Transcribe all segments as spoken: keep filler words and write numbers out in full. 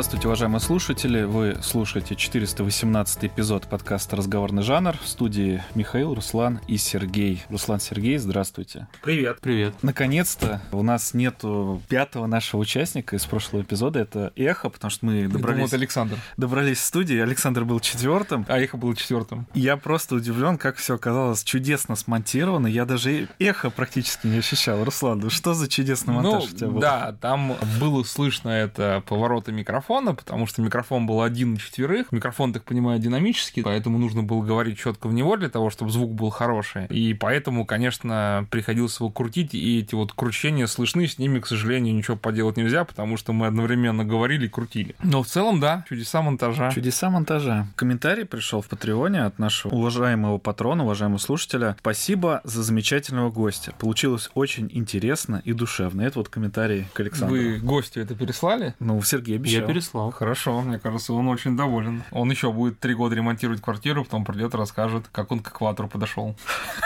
Здравствуйте, уважаемые слушатели. Вы слушаете четыреста восемнадцатый эпизод подкаста «Разговорный жанр». В студии Михаил, Руслан и Сергей. Руслан, Сергей, здравствуйте. Привет. Привет. Наконец-то у нас нету пятого нашего участника из прошлого эпизода. Это Эхо, потому что мы добрались... Думал, это Александр. Добрались в студии. Александр был четвертым, а Эхо было четвертым. Я просто удивлен, как все оказалось чудесно смонтировано. Я даже Эхо практически не ощущал. Руслан, ну что за чудесный монтаж ну, у тебя был? Да, там было слышно это поворотами микрофона, потому что микрофон был один на четверых. Микрофон, так понимаю, динамический, поэтому нужно было говорить четко в него для того, чтобы звук был хороший. И поэтому, конечно, приходилось его крутить, и эти вот кручения слышны, с ними, к сожалению, ничего поделать нельзя, потому что мы одновременно говорили и крутили. Но в целом, да, чудеса монтажа. Чудеса монтажа. Комментарий пришел в Патреоне от нашего уважаемого патрона, уважаемого слушателя. Спасибо за замечательного гостя. Получилось очень интересно и душевно. Это вот комментарий к Александру. Вы гостю это переслали? Ну, Сергей обещал. Я переслал. Хорошо, мне кажется, он очень доволен. Он еще будет три года ремонтировать квартиру, потом придет и расскажет, как он к экватору подошел.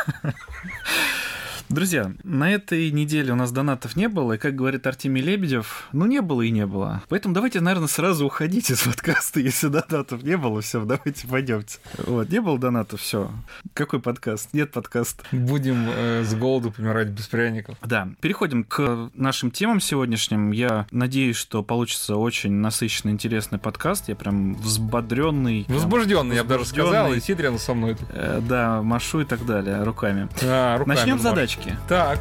Друзья, на этой неделе у нас донатов не было, и, как говорит Артемий Лебедев, ну, не было и не было. Поэтому давайте, наверное, сразу уходить из подкаста, если донатов не было, все, давайте пойдемте. Вот, не было донатов, все. Какой подкаст? Нет подкаста. Будем э, с голоду помирать без пряников. Да, переходим к нашим темам сегодняшним. Я надеюсь, что получится очень насыщенный, интересный подкаст. Я прям взбодренный. Возбужденный, я бы даже сказал, и сидит рядом со мной. Э, да, машу и так далее, руками. А, руками Начнем с задачи. Так.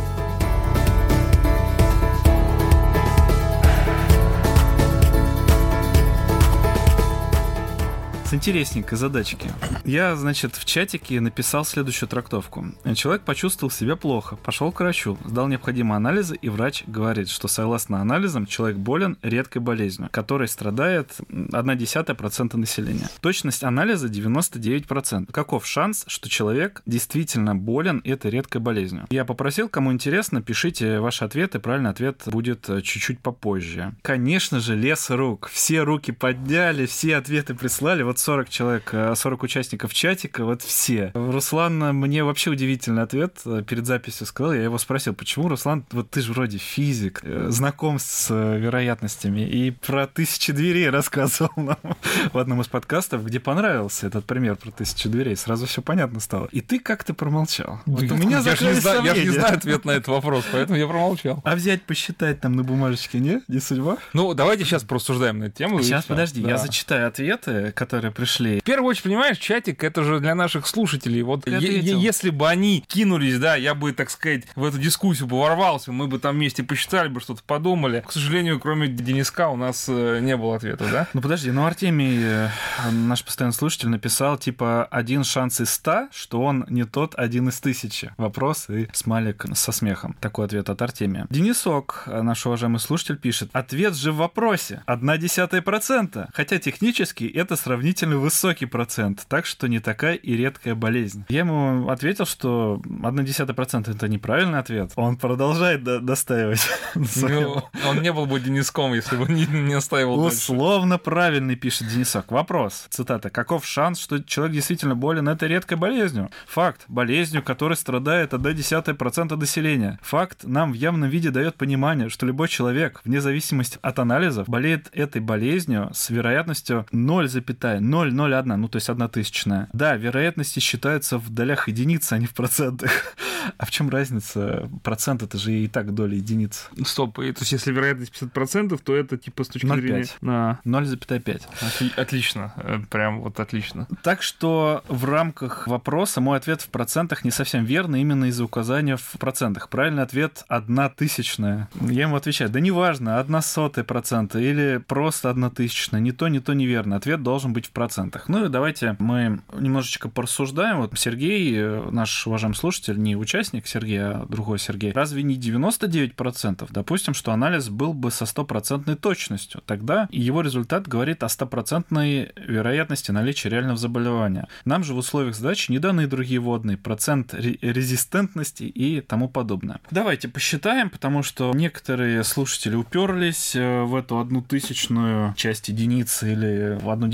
С интересненькой задачки. Я, значит, в чатике написал следующую трактовку. Человек почувствовал себя плохо, пошел к врачу, сдал необходимые анализы, и врач говорит, что согласно анализам человек болен редкой болезнью, которой страдает одна десятая процента населения. Точность анализа девяносто девять процентов. Каков шанс, что человек действительно болен этой редкой болезнью? Я попросил, кому интересно, пишите ваши ответы, правильный ответ будет чуть-чуть попозже. Конечно же, лес рук. Все руки подняли, все ответы прислали. Вот сорок человек, сорок участников чатика, вот все. Руслан, мне вообще удивительный ответ перед записью сказал. Я его спросил, почему, Руслан, вот ты же вроде физик, знаком с вероятностями, и про тысячи дверей рассказывал нам в одном из подкастов, где понравился этот пример про тысячу дверей. Сразу все понятно стало. И ты как-то промолчал. Вот у меня закрылись сомнения. Я же не знаю ответ на этот вопрос, поэтому я промолчал. А взять, посчитать там на бумажечке, не? Не судьба? Ну, давайте сейчас порассуждаем на эту тему. Сейчас, подожди, да. Я зачитаю ответы, которые пришли. В первую очередь, понимаешь, чатик — это же для наших слушателей. Вот е- е- если бы они кинулись, да, я бы, так сказать, в эту дискуссию бы ворвался, мы бы там вместе посчитали бы, что-то подумали. К сожалению, кроме Дениска у нас не было ответов, да? Ну, подожди, ну, Артемий, наш постоянный слушатель, написал, типа, один шанс из ста, что он не тот один из тысячи. Вопрос и смайлик со смехом. Такой ответ от Артемия. Денисок, наш уважаемый слушатель, пишет, ответ же в вопросе. Одна десятая процента. Хотя технически это сравнительно высокий процент, так что не такая и редкая болезнь. Я ему ответил, что одна десятая процента это неправильный ответ. Он продолжает до- достаивать. Ну, он не был бы Дениском, если бы не, не настаивал. Условно дальше. Правильный, пишет Денисок. Вопрос, цитата. Каков шанс, что человек действительно болен этой редкой болезнью? Факт. Болезнью, которой страдает одна десятая процента населения. Факт нам в явном виде дает понимание, что любой человек, вне зависимости от анализов, болеет этой болезнью с вероятностью ноль целых ноль ноль одна, ну то есть одна тысячная. Да, вероятности считаются в долях единиц, а не в процентах. А в чем разница? Процент — это же и так доля единиц. Стоп, то есть если вероятность пятьдесят процентов, то это типа с точки ноль зрения... На... ноль целых пять. Отли- отлично, прям вот отлично. Так что в рамках вопроса мой ответ в процентах не совсем верный, именно из-за указания в процентах. Правильный ответ — одна тысячная. Я ему отвечаю, да неважно, одна сотая процента или просто одна тысячная. Ни то, ни то неверно. Ответ должен быть в процентах. Ну и давайте мы немножечко порассуждаем. Вот Сергей, наш уважаемый слушатель, не участник Сергей, а другой Сергей, разве не девяносто девять процентов? Допустим, что анализ был бы со стопроцентной точностью. Тогда его результат говорит о стопроцентной вероятности наличия реального заболевания. Нам же в условиях задачи не даны другие вводные, процент резистентности и тому подобное. Давайте посчитаем, потому что некоторые слушатели уперлись в эту одну тысячную часть единицы или в одну десятую процента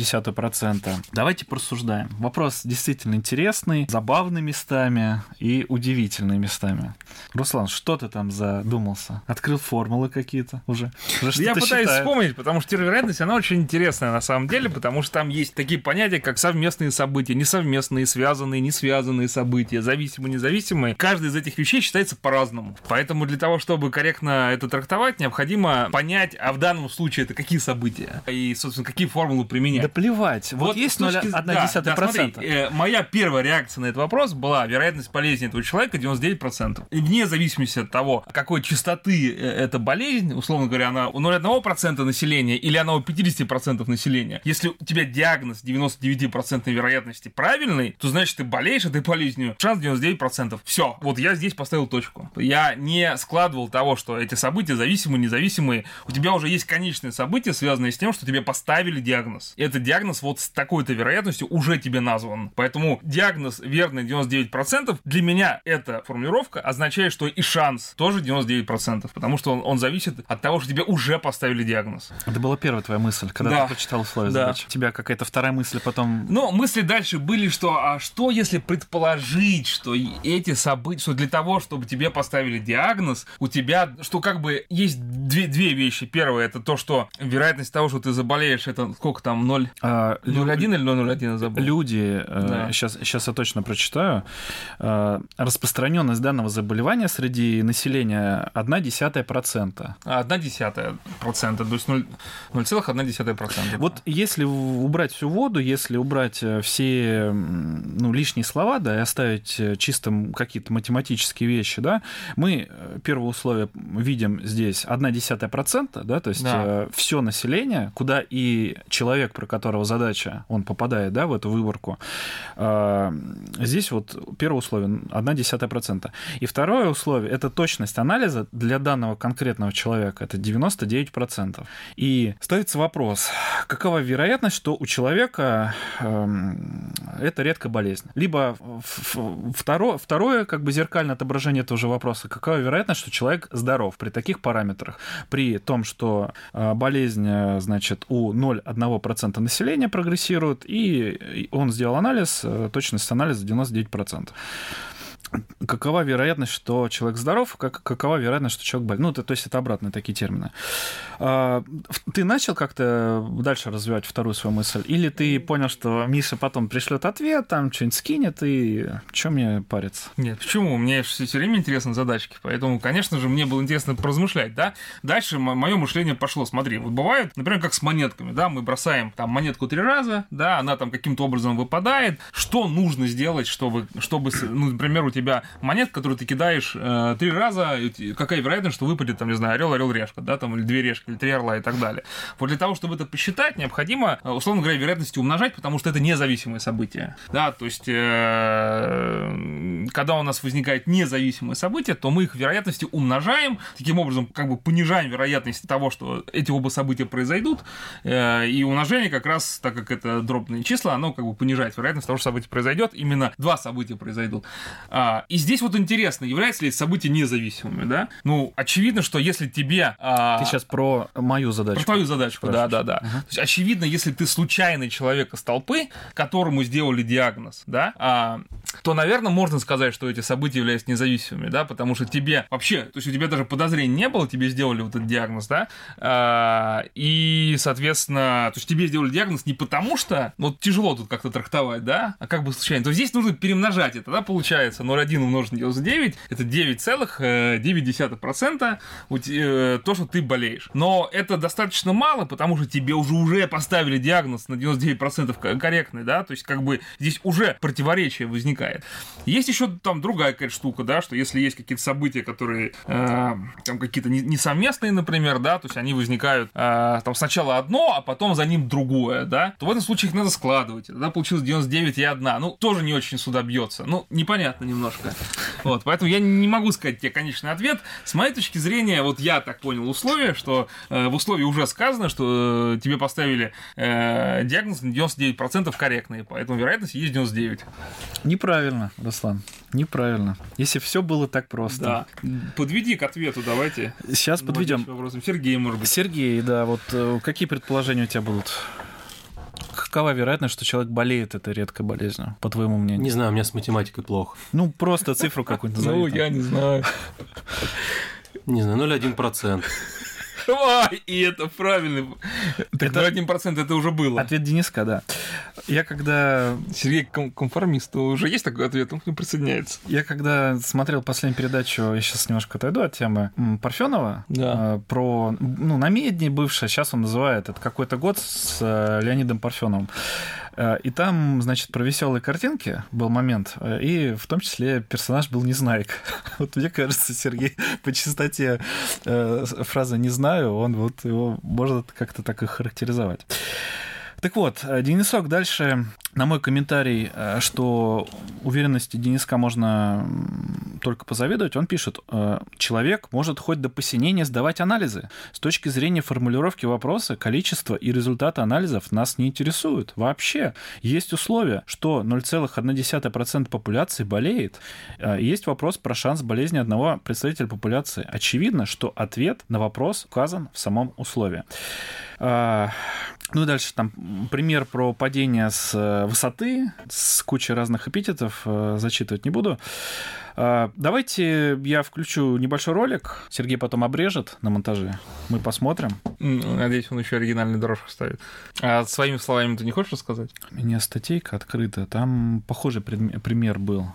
процента. Давайте порассуждаем. Вопрос действительно интересный, забавный местами и удивительный местами. Руслан, что ты там задумался? Открыл формулы какие-то уже? уже Я пытаюсь считает. вспомнить, потому что теория вероятности, она очень интересная на самом деле, потому что там есть такие понятия, как совместные события, несовместные, связанные, не связанные события, зависимые, независимые. Каждая из этих вещей считается по-разному. Поэтому для того, чтобы корректно это трактовать, необходимо понять, а в данном случае это какие события и, собственно, какие формулы применять. Да плевать. Вот, вот есть ноль целых одна десятая процента. Да, да, смотри, э, моя первая реакция на этот вопрос была вероятность болезни этого человека девяносто девять процентов. И вне зависимости от того, какой частоты эта болезнь, условно говоря, она у ноль целых одна процента населения или она у пятьдесят процентов населения, если у тебя диагноз девяносто девять процентов вероятности правильный, то значит ты болеешь этой болезнью, шанс девяносто девять процентов. Все, вот я здесь поставил точку. Я не складывал того, что эти события зависимые, независимые. У тебя уже есть конечные события, связанные с тем, что тебе поставили диагноз. И этот диагноз вот с такой-то вероятностью уже тебе назван. Поэтому диагноз верный девяносто девять процентов. Для меня эта формулировка означает, что и шанс тоже девяносто девять процентов, потому что он, он зависит от того, что тебе уже поставили диагноз. Это была первая твоя мысль, когда да. ты прочитал условия да. задачи. У тебя какая-то вторая мысль потом... Ну, мысли дальше были, что а что если предположить, что эти события, что для того, чтобы тебе поставили диагноз, у тебя, что как бы есть две, две вещи. Первое, это то, что вероятность того, что ты заболеешь, это сколько там, ноль целых один или ноль целых ноль один, я забыл. Люди, да. сейчас, сейчас я точно прочитаю, распространенность данного заболевания среди населения одна десятая процента. одна десятая процента, то есть ноль целых одна десятая процента. Вот если убрать всю воду, если убрать все ну, лишние слова, да, и оставить чисто какие-то математические вещи, да, мы первое условие видим здесь одна десятая процента, да, то есть да. все население, куда и человек, про которого задача, он попадает, да, в эту выборку, здесь вот первое условие одна десятая процента. И второе условие — это точность анализа для данного конкретного человека, это девяносто девять процентов. И ставится вопрос, какова вероятность, что у человека э, это редкая болезнь? Либо второе, второе как бы зеркальное отображение этого же вопроса, какова вероятность, что человек здоров при таких параметрах, при том, что э, болезнь, значит, у ноль целых одна десятая процента населения прогрессирует, и он сделал анализ, точность анализа девяносто девять процентов. Какова вероятность, что человек здоров, как, какова вероятность, что человек болеет? Ну, это, то есть это обратные такие термины. А, ты начал как-то дальше развивать вторую свою мысль? Или ты понял, что Миша потом пришлет ответ, там что-нибудь скинет, и что мне париться? Нет, почему? Мне все время интересны задачки, поэтому, конечно же, мне было интересно поразмышлять, да? Дальше мое мышление пошло. Смотри, вот бывает, например, как с монетками, да, мы бросаем там монетку три раза, да, она там каким-то образом выпадает. Что нужно сделать, чтобы, чтобы ну, например, у тебя монетка, которую ты кидаешь э, три раза, какая вероятность, что выпадет, там, не знаю, орел, орел, решка, да, там, или две решки, или три орла и так далее. Вот для того, чтобы это посчитать, необходимо, условно говоря, вероятности умножать, потому что это независимые события. Да, то есть, э, когда у нас возникает независимые события, то мы их вероятности умножаем, таким образом, как бы понижаем вероятность того, что эти оба события произойдут, э, и умножение как раз, так как это дробные числа, оно как бы понижает вероятность того, что событие произойдет, именно два события произойдут. И здесь вот интересно, являются ли эти события независимыми, да? Ну, очевидно, что если тебе... Ты сейчас про мою задачку. Про твою задачку, да-да-да. Uh-huh. То есть, очевидно, если ты случайный человек из толпы, которому сделали диагноз, да, а, то, наверное, можно сказать, что эти события являются независимыми, да, потому что тебе вообще, то есть у тебя даже подозрений не было, тебе сделали вот этот диагноз, да, а, и, соответственно, то есть тебе сделали диагноз не потому что, вот тяжело тут как-то трактовать, да, а как бы случайно, то здесь нужно перемножать это, да, получается, ноль целых один умножить на девяносто девять, это девять целых девять десятых процента то, что ты болеешь. Но это достаточно мало, потому что тебе уже уже поставили диагноз на девяносто девять процентов корректный, да, то есть как бы здесь уже противоречие возникает. Есть еще там другая какая-то штука, да, что если есть какие-то события, которые э, там какие-то несовместные, например, да, то есть они возникают э, там сначала одно, а потом за ним другое, да, то в этом случае их надо складывать. Тогда получилось девяносто девять и одна. Ну, тоже не очень сюда бьется. Ну, непонятно немножко. Вот, поэтому я не могу сказать тебе конечный ответ. С моей точки зрения, вот я так понял условие, что э, в условии уже сказано, что э, тебе поставили э, диагноз на девяносто девять процентов корректный, поэтому вероятность есть девяносто девять. Неправильно, Руслан, неправильно. Если все было так просто. Да. Подведи к ответу, давайте. Сейчас подведем. Сергей, может быть. Сергей, да, вот какие предположения у тебя будут? какова вероятность, что человек болеет этой редкой болезнью, по твоему мнению? Не знаю, у меня с математикой плохо. Ну, просто цифру какую-нибудь назови. Ну, я не знаю. Не знаю, ноль целых один десятых процента. Ой, и это правильно. Так Это- один процент это уже было. Ответ Дениска, да. Я когда... Сергей ком- конформист, уже есть такой ответ, он к нему присоединяется. Я когда смотрел последнюю передачу, я сейчас немножко отойду от темы, м, Парфенова, Да. э, про, ну, на Медне бывшая, сейчас он называет, это какой-то год с э, Леонидом Парфеновым. Э, И там, значит, про веселые картинки был момент, э, и в том числе персонаж был Незнайка. Вот мне кажется, Сергей, по чистоте э, фразы «не знаю», он вот его может как-то так и характеризовать. Так вот, Денисок дальше на мой комментарий, э, что уверенности Дениска можно м, только позавидовать, он пишет: э, человек может хоть до посинения сдавать анализы. С точки зрения формулировки вопроса, количество и результаты анализов нас не интересуют. Вообще, есть условия, что ноль целых одна десятая процента популяции болеет. Э, Есть вопрос про шанс болезни одного представителя популяции. Очевидно, что ответ на вопрос указан в самом условии. А, Ну и дальше там пример про падение с э, высоты, с кучей разных эпитетов, э, зачитывать не буду. А, Давайте я включу небольшой ролик, Сергей потом обрежет на монтаже, мы посмотрим. М, Надеюсь, он еще оригинальный дорожку ставит. А своими словами ты не хочешь рассказать? У меня статейка открыта, там похожий предме- пример был,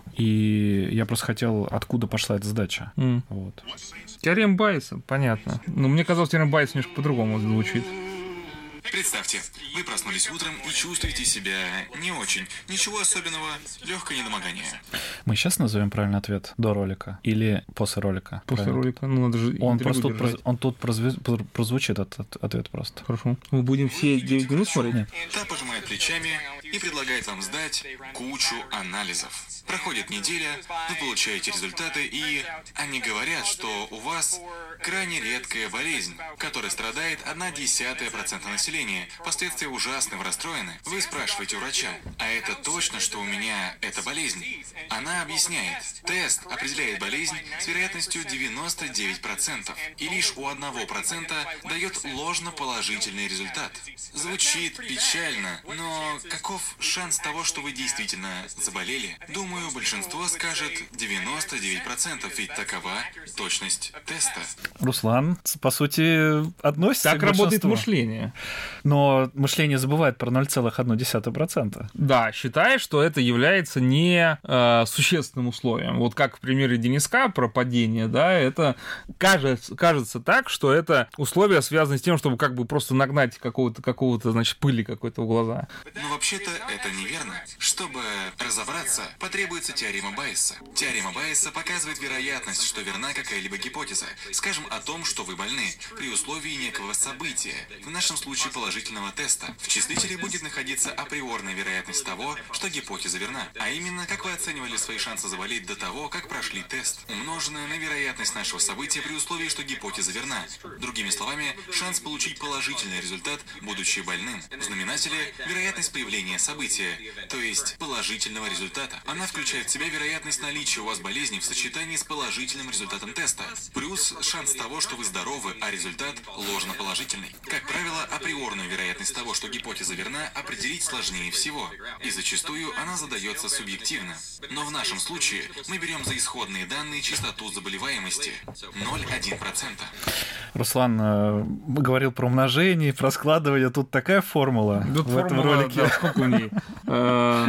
и я просто хотел, откуда пошла эта задача. М. Вот. Теорема Байеса, понятно. Но мне казалось, теорема Байеса немножко по-другому звучит. Представьте, вы проснулись утром и чувствуете себя не очень. Ничего особенного, легкое недомогание. Мы сейчас назовем правильный ответ до ролика или после ролика? После Правильно. ролика, ну надо же Он интервью просто тут, держать. проз- он тут прозве- про- прозвучит, этот ответ просто. Хорошо. Мы будем все девять минут смотреть? Нет. Та пожимает плечами и предлагает вам сдать кучу анализов. Проходит неделя, вы получаете результаты, и они говорят, что у вас крайне редкая болезнь, которой страдает одна десятая процента населения. Последствия ужасны, вы расстроены. Вы спрашиваете у врача: а это точно, что у меня эта болезнь? Она объясняет: тест определяет болезнь с вероятностью девяносто девять процентов, и лишь у одного процента дает ложноположительный результат. Звучит печально, но каков шанс того, что вы действительно заболели? Думаю, большинство скажет девяносто девять процентов, ведь такова точность теста. Руслан, по сути, относится Так к работает большинству. мышление. Но мышление забывает про ноль целых одна десятая процента. Да, считая, что это является не э, существенным условием. Вот как в примере Дениска про падение, да, это кажется, кажется так, что это условие связано с тем, чтобы как бы просто нагнать какого-то, какого-то, значит, пыли какой-то в глаза. Но вообще-то это неверно. Чтобы разобраться, потребуется теорема Байеса. Теорема Байеса показывает вероятность, что верна какая-либо гипотеза. Скажем, о том, что вы больны, при условии некого события, в нашем случае положительного теста. В числителе будет находиться априорная вероятность того, что гипотеза верна. А именно, как вы оценивали свои шансы заболеть до того, как прошли тест, умноженная на вероятность нашего события при условии, что гипотеза верна. Другими словами, шанс получить положительный результат, будучи больным. В знаменателе вероятность появления события, то есть положительного результата. Она включает в себя вероятность наличия у вас болезни в сочетании с положительным результатом теста, плюс шанс того, что вы здоровы, а результат ложноположительный. Как правило, априорную вероятность того, что гипотеза верна, определить сложнее всего, и зачастую она задается субъективно. Но в нашем случае мы берем за исходные данные частоту заболеваемости ноль целых одна десятая процента. Руслан э, говорил про умножение, про складывание. Тут такая формула Тут в этом формула, ролике. да, сколько у ней? Э,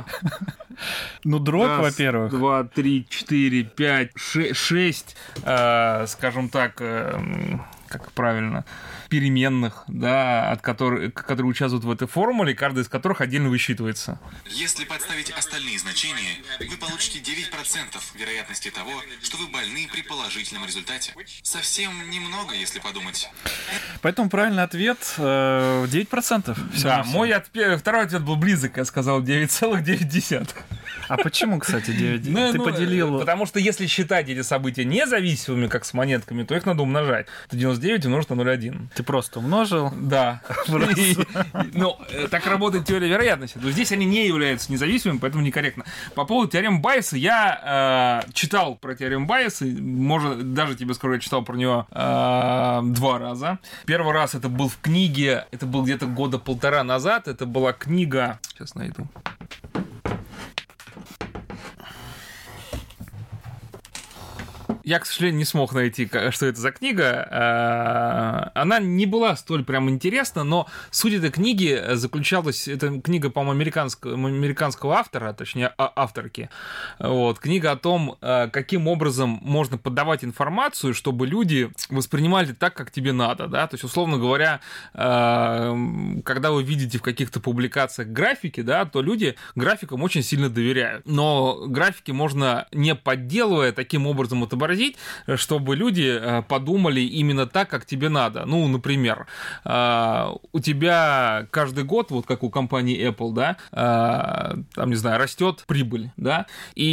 Ну, дробь, раз, во-первых. Два, три, четыре, пять, ше- шесть, э, скажем так, э, м, как правильно, переменных, да, от которых, которые участвуют в этой формуле, каждая из которых отдельно высчитывается. Если подставить остальные значения, вы получите девять процентов вероятности того, что вы больны при положительном результате. Совсем немного, если подумать. Поэтому правильный ответ э, девять процентов. Всё Да, на всё. мой ответ, второй ответ был близок, я сказал девять целых девять десятых. А почему, кстати, девять? Ну, Ты ну, поделил... Потому что если считать эти события независимыми, как с монетками, то их надо умножать. Это девяносто девять умножить на ноль целых одна десятая. Ты просто умножил? Да. И, ну, так работает теория вероятности. Но здесь они не являются независимыми, поэтому некорректно. По поводу теоремы Байеса, я э, читал про теорему Байеса, может, даже тебе скажу, я читал про нее э, два раза. Первый раз это был в книге, это был где-то года полтора назад, это была книга... Сейчас найду. Я, к сожалению, не смог найти, что это за книга. Она не была столь прям интересна, но суть этой книги заключалась... Это книга, по-моему, американского, американского автора, точнее, авторки. Вот. Книга о том, каким образом можно подавать информацию, чтобы люди воспринимали так, как тебе надо. Да? То есть, условно говоря, когда вы видите в каких-то публикациях графики, да, то люди графикам очень сильно доверяют. Но графики можно, не подделывая, таким образом отобразить, чтобы люди подумали именно так, как тебе надо. Ну, например, у тебя каждый год, вот как у компании Apple, да, там, не знаю, растет прибыль, да,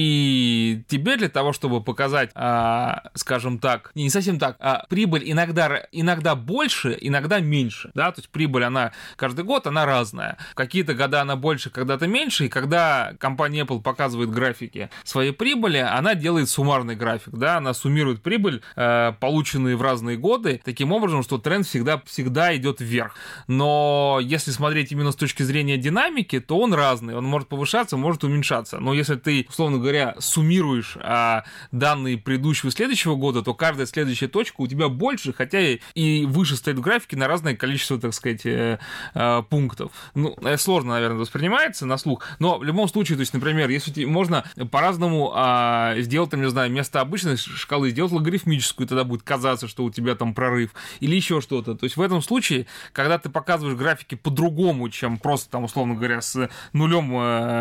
и тебе для того, чтобы показать, скажем так, не совсем так, а прибыль иногда, иногда больше, иногда меньше, да, то есть прибыль, она каждый год, она разная. Какие-то года она больше, когда-то меньше, и когда компания Apple показывает графики своей прибыли, она делает суммарный график, да, она суммирует прибыль, э, полученные в разные годы, таким образом, что тренд всегда, всегда идет вверх. Но если смотреть именно с точки зрения динамики, то он разный. Он может повышаться, может уменьшаться. Но если ты, условно говоря, суммируешь э, данные предыдущего и следующего года, то каждая следующая точка у тебя больше, хотя и, и выше стоит в графике на разное количество, так сказать, э, э, пунктов. Ну, сложно, наверное, воспринимается на слух. Но в любом случае, то есть, например, если тебе можно по-разному э, сделать, там, не знаю, вместо обычной шкалы сделать логарифмическую, тогда будет казаться, что у тебя там прорыв, или еще что-то. То есть в этом случае, когда ты показываешь графики по-другому, чем просто там, условно говоря, с нулем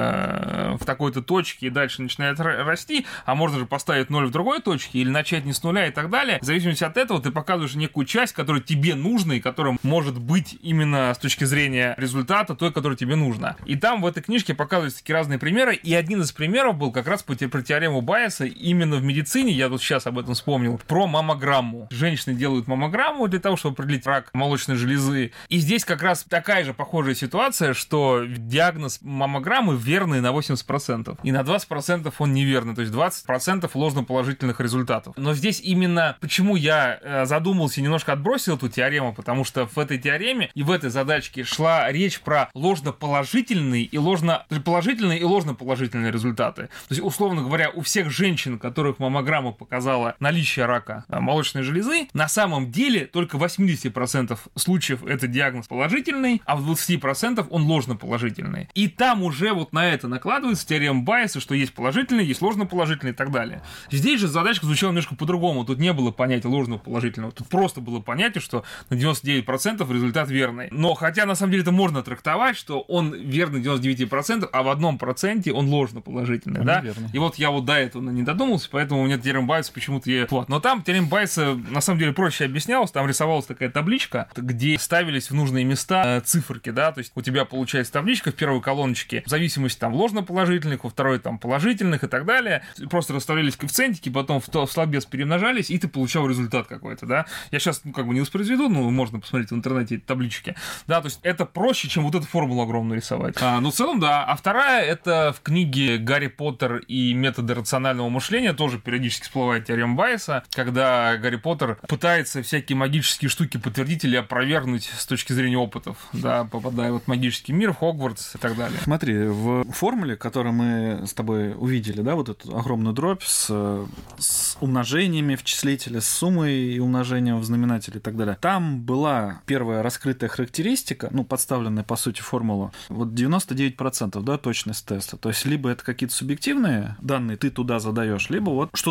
э, в такой-то точке и дальше начинает расти, а можно же поставить ноль в другой точке или начать не с нуля и так далее. В зависимости от этого ты показываешь некую часть, которая тебе нужна и которая может быть именно с точки зрения результата той, которая тебе нужна. И там в этой книжке показываются такие разные примеры, и один из примеров был как раз про теорему Байеса именно в медицине. Я тут сейчас об этом вспомнил, про маммограмму. Женщины делают маммограмму для того, чтобы определить рак молочной железы. И здесь как раз такая же похожая ситуация, что диагноз маммограммы верный на восемьдесят процентов. И на двадцать процентов он неверный. То есть двадцать процентов ложноположительных результатов. Но здесь именно почему я задумался и немножко отбросил эту теорему, потому что в этой теореме и в этой задачке шла речь про ложноположительные и ложноположительные и ложноположительные результаты. То есть, условно говоря, у всех женщин, которых маммограмма показала наличие рака молочной железы, на самом деле только в восемьдесят процентов случаев это диагноз положительный, а в двадцать процентов он ложноположительный. И там уже вот на это накладывается теорема Байеса, что есть положительный, есть ложноположительный и так далее. Здесь же задачка звучала немножко по-другому. Тут не было понятия ложноположительного. Тут просто было понятие, что на девяносто девять процентов результат верный. Но хотя на самом деле это можно трактовать, что он верный девяносто девять процентов, а в одном проценте он ложноположительный. Да? И вот я вот до этого не додумался, поэтому у меня теорема Байеса почему-то я... Вот. Но там теорема Байеса на самом деле проще объяснялась. Там рисовалась такая табличка, где ставились в нужные места э, циферки, да, то есть у тебя получается табличка в первой колоночке в зависимости там ложноположительных, во второй там положительных и так далее. Просто расставлялись коэффициентики, потом в, в слабец перемножались, и ты получал результат какой-то, да. Я сейчас, ну, как бы не воспроизведу, но можно посмотреть в интернете эти таблички. Да, то есть это проще, чем вот эту формулу огромную рисовать. А, ну, в целом, да. А вторая, это в книге «Гарри Поттер и методы рационального мышления» тоже периодически всплывает теорема Байеса, когда Гарри Поттер пытается всякие магические штуки подтвердить или опровергнуть с точки зрения опытов, да, попадая вот в магический мир, в Хогвартс и так далее. Смотри, в формуле, которую мы с тобой увидели, да, вот эту огромную дробь с, с умножениями в числителе, с суммой и умножением в знаменателе и так далее, там была первая раскрытая характеристика, ну, подставленная, по сути, формула, вот девяносто девять процентов, да, точность теста. То есть, либо это какие-то субъективные данные ты туда задаешь, либо вот что-то более конкретное.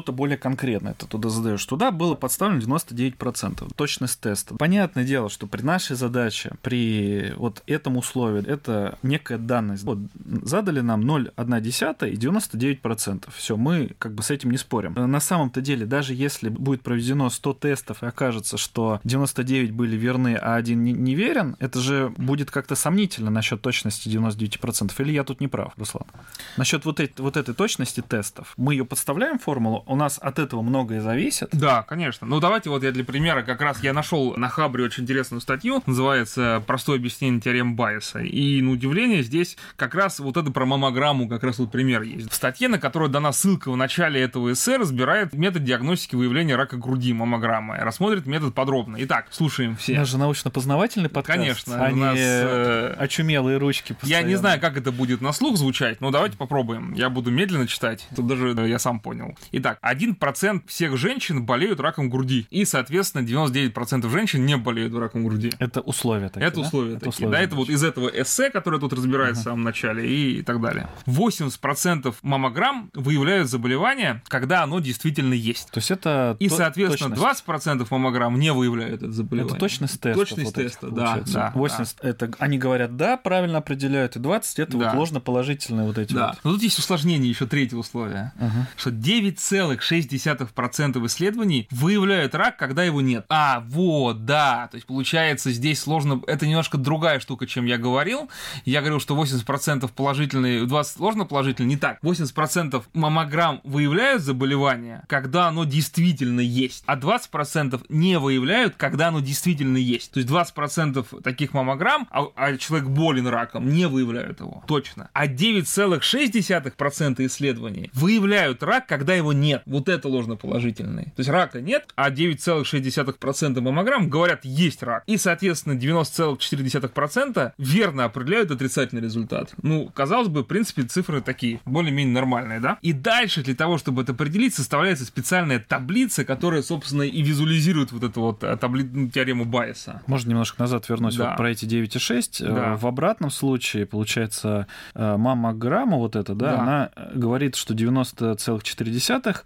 конкретно это туда задаешь, туда было подставлено девяносто девять процентов. Точность теста. Понятное дело, что при нашей задаче, при вот этом условии, это некая данность. Вот, задали нам ноль целых одна десятая и девяносто девять процентов. Все, мы как бы с этим не спорим. На самом-то деле, даже если будет проведено сто тестов и окажется, что девяносто девять были верны, а один не, не верен, это же будет как-то сомнительно насчет точности девяносто девять процентов. Или я тут не прав, Руслан? Насчет вот, этой, вот этой точности тестов, мы ее подставляем в формулу, у нас от этого многое зависит. Да, конечно. Ну, давайте вот я для примера, как раз я нашел на Хабре очень интересную статью, называется «Простое объяснение теоремы Байеса». И, на удивление, здесь как раз вот это про маммограмму, как раз вот пример есть. В статье, на которую дана ссылка в начале этого эссе, разбирает метод диагностики выявления рака груди, маммограмма, и рассмотрит метод подробно. Итак, слушаем все. У нас же научно-познавательный подкаст, конечно, а у не нас, э... очумелые ручки постоянно. Я не знаю, как это будет на слух звучать, но давайте попробуем. Я буду медленно читать, тут даже я сам понял. Итак, один процент всех женщин болеют раком груди, и, соответственно, девяносто девять процентов женщин не болеют раком груди. Это условия такие, Это да? условия это такие, условия, да, это вот из этого эссе, которое тут разбирается uh-huh. в самом начале, и так далее. восемьдесят процентов маммограмм выявляют заболевание, когда оно действительно есть. То есть это И, то- соответственно, точность. двадцать процентов маммограмм не выявляют это заболевание. Это точность теста. Точность вот теста, этих, да, да. восемьдесят это они говорят, да, правильно определяют, и двадцать это Да. вот ложноположительные вот эти Да. вот. Но тут есть усложнение, еще третье условие, Ага. что девять целых шесть десятых процента исследований выявляют рак, когда его нет. А, вот, да, то есть получается здесь сложно, это немножко другая штука, чем я говорил. Я говорил, что восемьдесят процентов положительные, двадцать процентов ложноположительные, не так. восемьдесят процентов маммограмм выявляют заболевание, когда оно действительно есть, а двадцать процентов не выявляют, когда оно действительно есть. То есть двадцать процентов таких маммограмм, а, а человек болен раком, не выявляют его. Точно. А девять целых шесть десятых процента исследований выявляют рак, когда его нет. Вот это ложноположительные. То есть рака нет, а девять целых шесть десятых процента маммограмм говорят, есть рак. И, соответственно, девяносто целых четыре десятых процента верно определяют отрицательный результат. Ну, казалось бы, в принципе, цифры такие, более-менее нормальные, да? И дальше для того, чтобы это определить, составляется специальная таблица, которая, собственно, и визуализирует вот эту вот табли... ну, теорему Байеса. Можно немножко назад вернуть Да. вот про эти девять и шесть. Да. В обратном случае, получается, маммограмма вот эта, да, Да. она говорит, что девяносто целых четыре десятых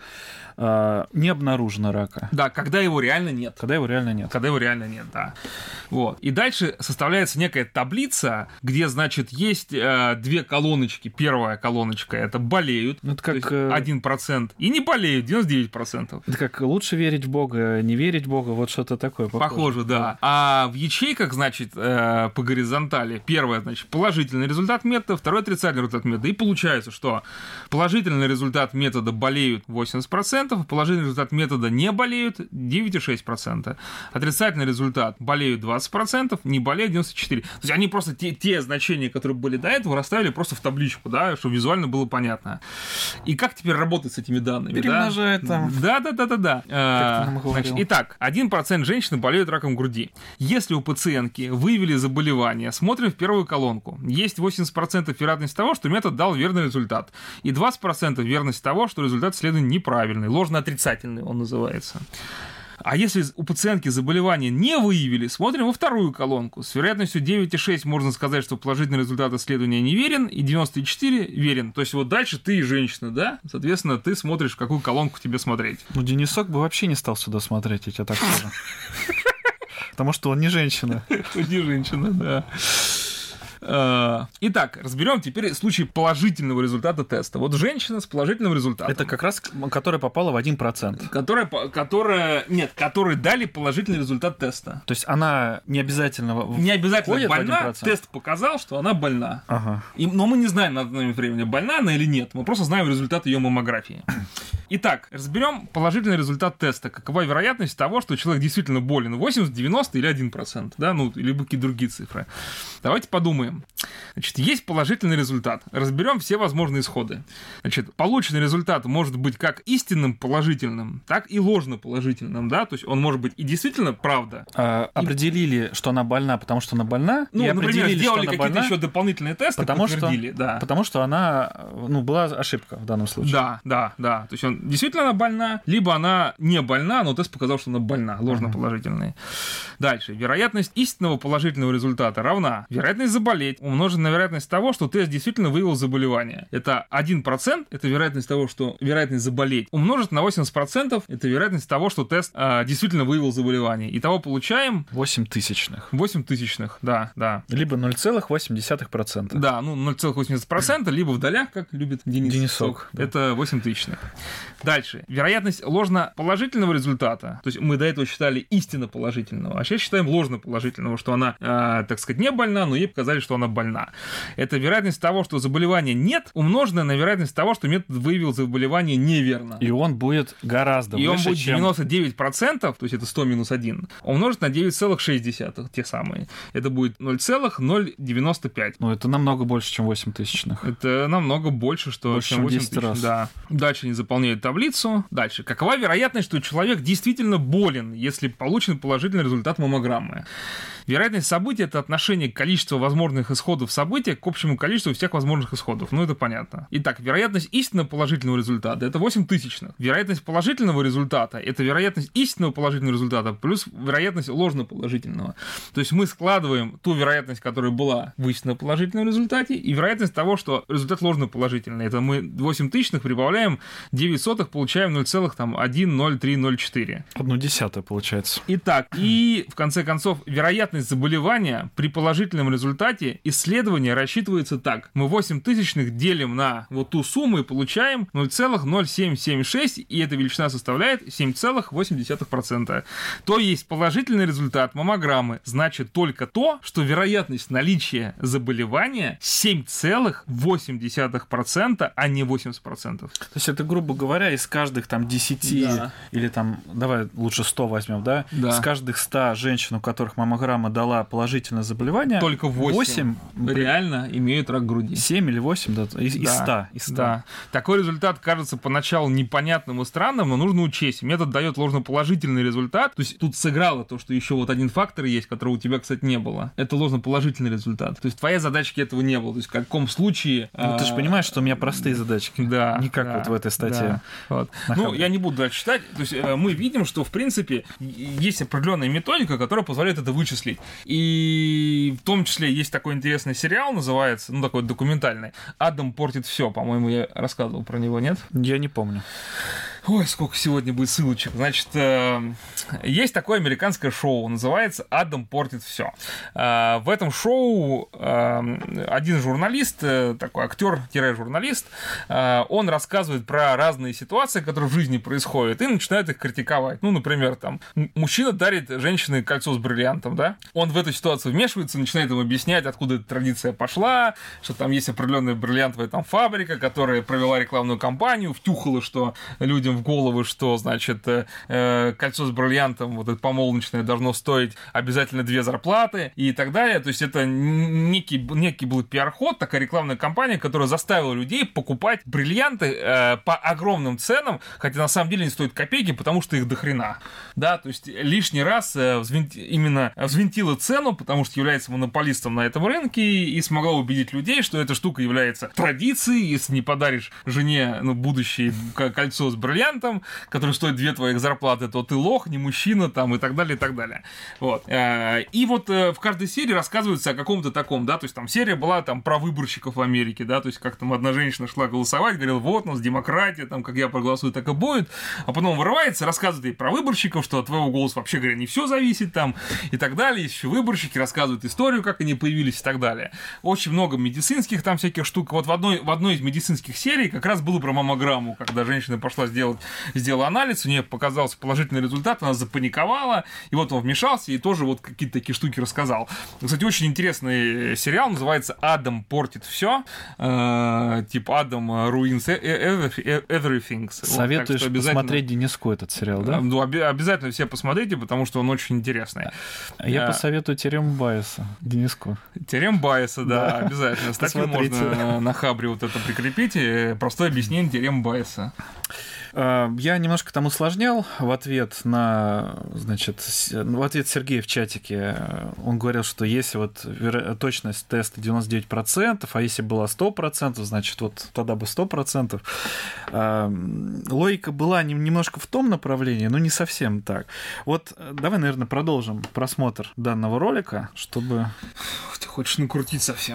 не обнаружено рака. Да, когда его реально нет. Когда его реально нет. Когда его реально нет, да. Вот. И дальше составляется некая таблица, где, значит, есть э, две колоночки. Первая колоночка — это болеют, Ну, это то как, есть э, один процент, и не болеют, девяносто девять процентов. Это как лучше верить в Бога, не верить в Бога, вот что-то такое. Похоже, Похоже, да. А в ячейках, значит, э, по горизонтали, первое, значит, положительный результат метода, второй отрицательный результат метода. И получается, что положительный результат метода болеют восемьдесят процентов, положительный результат метода не болеют девять целых шесть десятых процента. Отрицательный результат болеют двадцать процентов, не болеют девяносто четыре процента. То есть они просто те, те значения, которые были до этого, расставили просто в табличку, да, чтобы визуально было понятно. И как теперь работать с этими данными? Перемножает да? там. Да, да, да, да, да. Как ты нам говорил. Значит, итак, один процент женщин болеют раком груди. Если у пациентки выявили заболевание, смотрим в первую колонку. Есть восемьдесят процентов вероятность того, что метод дал верный результат. И двадцать процентов верность того, что результат исследования неправильный, ложно-отрицательный он называется. А если у пациентки заболевание не выявили, смотрим во вторую колонку. С вероятностью девять целых шесть десятых можно сказать, что положительный результат исследования не верен, и девяносто целых четыре десятых верен. То есть вот дальше ты и женщина, да? Соответственно, ты смотришь, в какую колонку тебе смотреть. Ну, Денисок бы вообще не стал сюда смотреть, я тебе так скажу. Потому что он не женщина. Не женщина, да. Итак, разберем теперь случай положительного результата теста. Вот женщина с положительным результатом. Это как раз, которая попала в один процент. Которая, которая, нет, которые дали положительный результат теста. То есть она не обязательно... Не обязательно входит в больна, один процент? тест показал, что она больна. Ага. И, но мы не знаем на данное время, больна она или нет. Мы просто знаем результат ее маммографии. Итак, разберем положительный результат теста. Какова вероятность того, что человек действительно болен? восемьдесят, девяносто или один процент? Да, ну, или какие-то другие цифры. Давайте подумаем. Значит, есть положительный результат. Разберем все возможные исходы. Значит, полученный результат может быть как истинным положительным, так и ложно положительным, да, то есть он может быть и действительно правда. А, И- определили, что она больна, потому что она больна, Ну, и например, определили, что сделали она какие-то больна, еще дополнительные тесты, потому что, подтвердили, да. потому что она, ну, была ошибка в данном случае. Да, да, да. То есть он действительно она больна, либо она не больна, но тест показал, что она больна, ложноположительный. Дальше. Вероятность истинного положительного результата равна вероятность заболеть, умноженная на вероятность того, что тест действительно выявил заболевание. Это один процент, это вероятность того, что вероятность заболеть, умножить на восемьдесят процентов, это вероятность того, что тест а, действительно выявил заболевание. Итого получаем... восемь тысячных. восемь тысячных, да, да. Либо ноль целых восемь десятых процента. Да, ну ноль целых восемь десятых процента, либо в долях, как любит Денис. Денисок. Да. Это восемь тысячных. Дальше. Вероятность ложноположительного результата, то есть мы до этого считали истинно положительного, а сейчас считаем ложноположительного, что она, э, так сказать, не больна, но ей показали, что она больна. Это вероятность того, что заболевания нет, умноженная на вероятность того, что метод выявил заболевание неверно. И он будет гораздо И выше, он будет чем... девяносто девять процентов, то есть это сто минус один, умножить на девять целых шесть десятых, те самые. Это будет ноль целых ноль девяносто пять. Ну, это намного больше, чем восемь тысячных. Это намного больше, что, больше, чем чем восемь десять тысяч. раз. Да. Дальше они заполняют таблицу. Дальше. Какова вероятность, что человек действительно болен, если получен положительный результат маммограммы? Вероятность события — это отношение количества возможных исходов события к общему количеству всех возможных исходов. Ну, это понятно. Итак, вероятность истинно положительного результата — это восемь тысячных. Вероятность положительного результата — это вероятность истинного положительного результата плюс вероятность ложноположительного. То есть мы складываем ту вероятность, которая была в истинно положительном результате, и вероятность того, что результат ложноположительный. Это мы восемь тысячных прибавляем девять сотых, получаем ноль целых один ноль три ноль четыре. Одну десятую получается. Итак, и в конце концов, вероятность заболевания при положительном результате исследования рассчитывается так. Мы восемь тысячных делим на вот ту сумму и получаем ноль целых ноль семь семь шесть, и эта величина составляет семь целых восемь десятых процента. То есть положительный результат маммограммы значит только то, что вероятность наличия заболевания семь целых восемь десятых процента, а не восемьдесят процентов. То есть это, грубо говоря, из каждых там десяти, Да. или там, давай лучше сто возьмем, да? Да. Из каждых ста женщин, у которых маммограмма дала положительное заболевание, Только восемь, восемь реально имеют рак груди. семь или восемь, да, из, из Да, ста. Из ста. Да. Такой результат кажется поначалу непонятным и странным, но нужно учесть. Метод дает ложноположительный результат. То есть тут сыграло то, что еще вот один фактор есть, которого у тебя, кстати, не было. Это ложноположительный результат. То есть в твоей задачке этого не было. То есть в каком случае... Ну, ты же понимаешь, что у меня простые задачки. Да. Не как да, вот в этой статье. Да. Вот. Ну, я не буду дальше читать. То есть э, мы видим, что, в принципе, есть определенная методика, которая позволяет это вычислить. И в том числе есть такой интересный сериал, называется, ну, такой документальный. «Адам портит все». По-моему, я рассказывал про него, нет? Я не помню. Ой, сколько сегодня будет ссылочек. Значит, э, есть такое американское шоу, называется «Адам портит все». Э, в этом шоу э, один журналист, э, такой актер-журналист, э, он рассказывает про разные ситуации, которые в жизни происходят, и начинает их критиковать. Ну, например, там, мужчина дарит женщине кольцо с бриллиантом, да? Он в эту ситуацию вмешивается, начинает им объяснять, откуда эта традиция пошла, что там есть определенная бриллиантовая там фабрика, которая провела рекламную кампанию, втюхала, что людям в голову, что, значит, э, кольцо с бриллиантом, вот это помолвочное, должно стоить обязательно две зарплаты и так далее. То есть это некий, некий был пиар-ход, такая рекламная кампания, которая заставила людей покупать бриллианты э, по огромным ценам, хотя на самом деле они стоят копейки, потому что их дохрена. Да, то есть лишний раз э, взвинти, именно взвинтила цену, потому что является монополистом на этом рынке и смогла убедить людей, что эта штука является традицией. Если не подаришь жене, ну, будущее кольцо с бриллиантом, который стоит две твоих зарплаты, то ты лох, не мужчина, там, и так далее, и так далее. Вот. И вот в каждой серии рассказывается о каком-то таком, да, то есть там серия была там про выборщиков в Америке, да, то есть как там одна женщина шла голосовать, говорила, вот у нас демократия, там, как я проголосую, так и будет, а потом вырывается, рассказывает ей про выборщиков, что от твоего голоса, вообще говоря, не все зависит, там, и так далее, есть еще выборщики, рассказывают историю, как они появились, и так далее. Очень много медицинских там всяких штук. Вот в одной, в одной из медицинских серий как раз было про маммограмму, когда женщина пошла сделать сделала анализ, у нее показался положительный результат, она запаниковала, и вот он вмешался и тоже вот какие-то такие штуки рассказал. Кстати, очень интересный сериал, называется «Адам портит все», э, типа «Адам ruins everything». Советуешь вот, посмотреть Дениску этот сериал, да? Ну, оби- обязательно все посмотрите, потому что он очень интересный. Я а... посоветую «Теорему Байеса» Дениску. «Теорему Байеса», да, да. Обязательно. Статью можно на Хабре вот это прикрепить, простое объяснение «Теоремы Байеса». Я немножко там усложнял в ответ на, значит, в ответ Сергея в чатике. Он говорил, что если вот точность теста девяносто девять процентов, а если была сто процентов, значит, вот тогда бы сто процентов. Логика была немножко в том направлении, но не совсем так. Вот давай, наверное, продолжим просмотр данного ролика, чтобы... Ты хочешь накрутить совсем.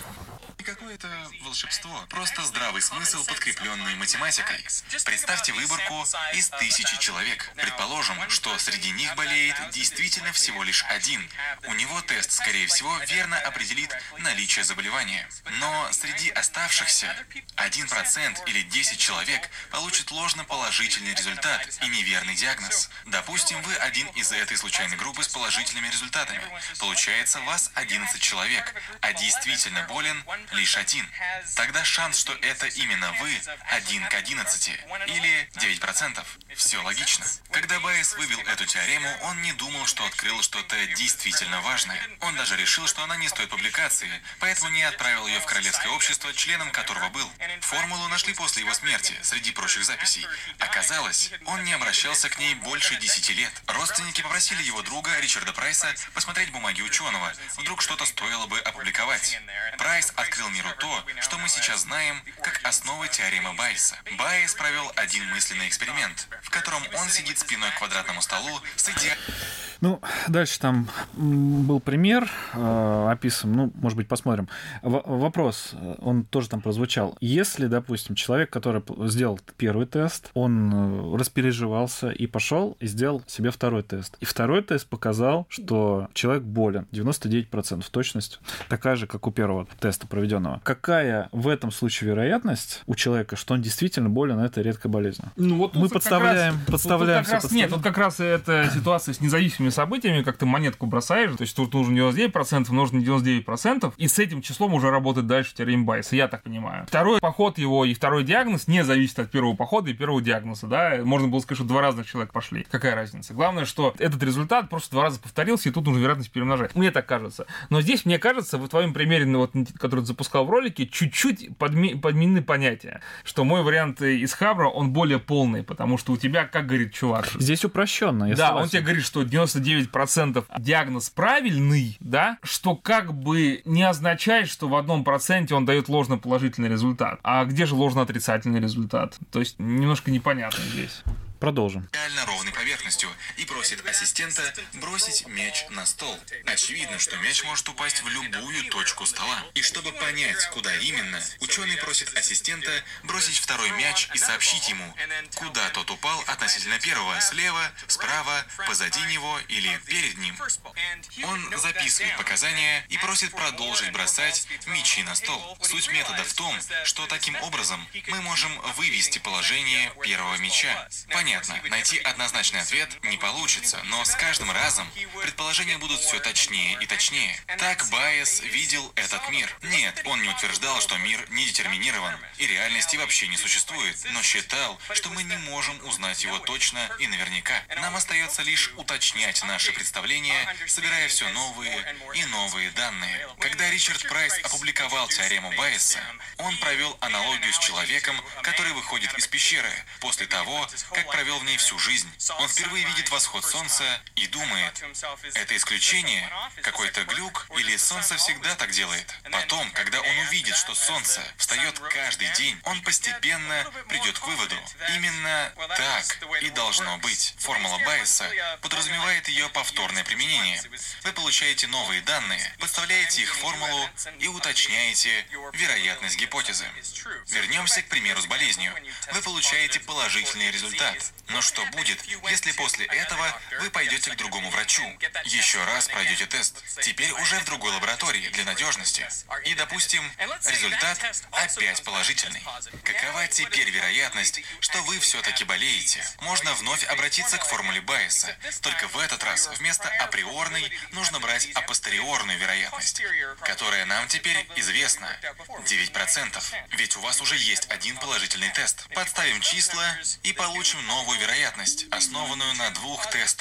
Какое-то волшебство. Просто здравый смысл, подкрепленный математикой. Представьте выборку из тысячи человек. Предположим, что среди них болеет действительно всего лишь один. У него тест, скорее всего, верно определит наличие заболевания. Но среди оставшихся один процент или десять человек получат ложноположительный результат и неверный диагноз. Допустим, вы один из этой случайной группы с положительными результатами. Получается, вас одиннадцать человек, а действительно болен лишь один. Тогда шанс, что это именно вы, один к одиннадцати, или девять процентов. Все логично. Когда Байес вывел эту теорему, он не думал, что открыл что-то действительно важное. Он даже решил, что она не стоит публикации, поэтому не отправил ее в Королевское общество, членом которого был. Формулу нашли после его смерти, среди прочих записей. Оказалось, он не обращался к ней больше десяти лет. Родственники попросили его друга, Ричарда Прайса, посмотреть бумаги ученого. Вдруг что-то стоило бы опубликовать. Прайс открыл миру то, что мы сейчас знаем как основы теоремы Байеса. Байес провел один мысленный эксперимент, в котором он сидит спиной к квадратному столу с идеальным... Ну, дальше там был пример э, описан, ну, может быть, посмотрим. В- вопрос, он тоже там прозвучал. Если, допустим, человек, который сделал первый тест, он распереживался и пошел и сделал себе второй тест. И второй тест показал, что человек болен. девяносто девять процентов точность такая же, как у первого теста проведенного. Какая в этом случае вероятность у человека, что он действительно болен этой редкой болезнью? Ну, вот Мы подставляем, раз, подставляем. Вот тут как раз, нет, тут как раз эта ситуация с независимыми событиями, как ты монетку бросаешь, то есть тут нужно девяносто девять процентов, нужно девяносто девять процентов, и с этим числом уже работает дальше теорема Байеса, я так понимаю. Второй поход его и второй диагноз не зависит от первого похода и первого диагноза, да, можно было сказать, что два разных человека пошли. Какая разница? Главное, что этот результат просто два раза повторился, и тут нужно вероятность перемножать. Мне так кажется. Но здесь, мне кажется, в твоем примере, вот, который ты запускал в ролике, чуть-чуть подми- подменены понятия, что мой вариант из Хабра, он более полный, потому что у тебя, как говорит чувак... Здесь упрощенно, я Да, согласен. он тебе говорит, что девяносто девять процентов диагноз правильный, да, что как бы не означает, что в одном проценте он дает ложно-положительный результат. А где же ложно-отрицательный результат? То есть немножко непонятно здесь. Продолжим. Идеально ровной поверхностью и просит ассистента бросить мяч на стол. Очевидно, что мяч может упасть в любую точку стола. И чтобы понять, куда именно, ученый просит ассистента бросить второй мяч и сообщить ему, куда тот упал относительно первого, слева, справа, позади него или перед ним. Он записывает показания и просит продолжить бросать мячи на стол. Суть метода в том, что таким образом мы можем вывести положение первого мяча. Понятно, найти однозначный ответ не получится, но с каждым разом предположения будут все точнее и точнее. Так Байес видел этот мир. Нет, он не утверждал, что мир не детерминирован и реальности вообще не существует, но считал, что мы не можем узнать его точно и наверняка. Нам остается лишь уточнять наши представления, собирая все новые и новые данные. Когда Ричард Прайс опубликовал теорему Байеса, он провел аналогию с человеком, который выходит из пещеры после того, как провел в ней всю жизнь. Он впервые видит восход солнца и думает, это исключение, какой-то глюк, или солнце всегда так делает. Потом, когда он увидит, что солнце встает каждый день, он постепенно придет к выводу. Именно так и должно быть. Формула Байеса подразумевает ее повторное применение. Вы получаете новые данные, подставляете их в формулу и уточняете вероятность гипотезы. Вернемся к примеру с болезнью. Вы получаете положительный результат. Но что будет, если после этого вы пойдете к другому врачу, еще раз пройдете тест, теперь уже в другой лаборатории для надежности, и, допустим, результат опять положительный? Какова теперь вероятность, что вы все-таки болеете? Можно вновь обратиться к формуле Байеса, только в этот раз вместо априорной нужно брать апостериорную вероятность, которая нам теперь известна — девять процентов. Ведь у вас уже есть один положительный тест. Подставим числа и получим новую вероятность, основанную на двух тестах.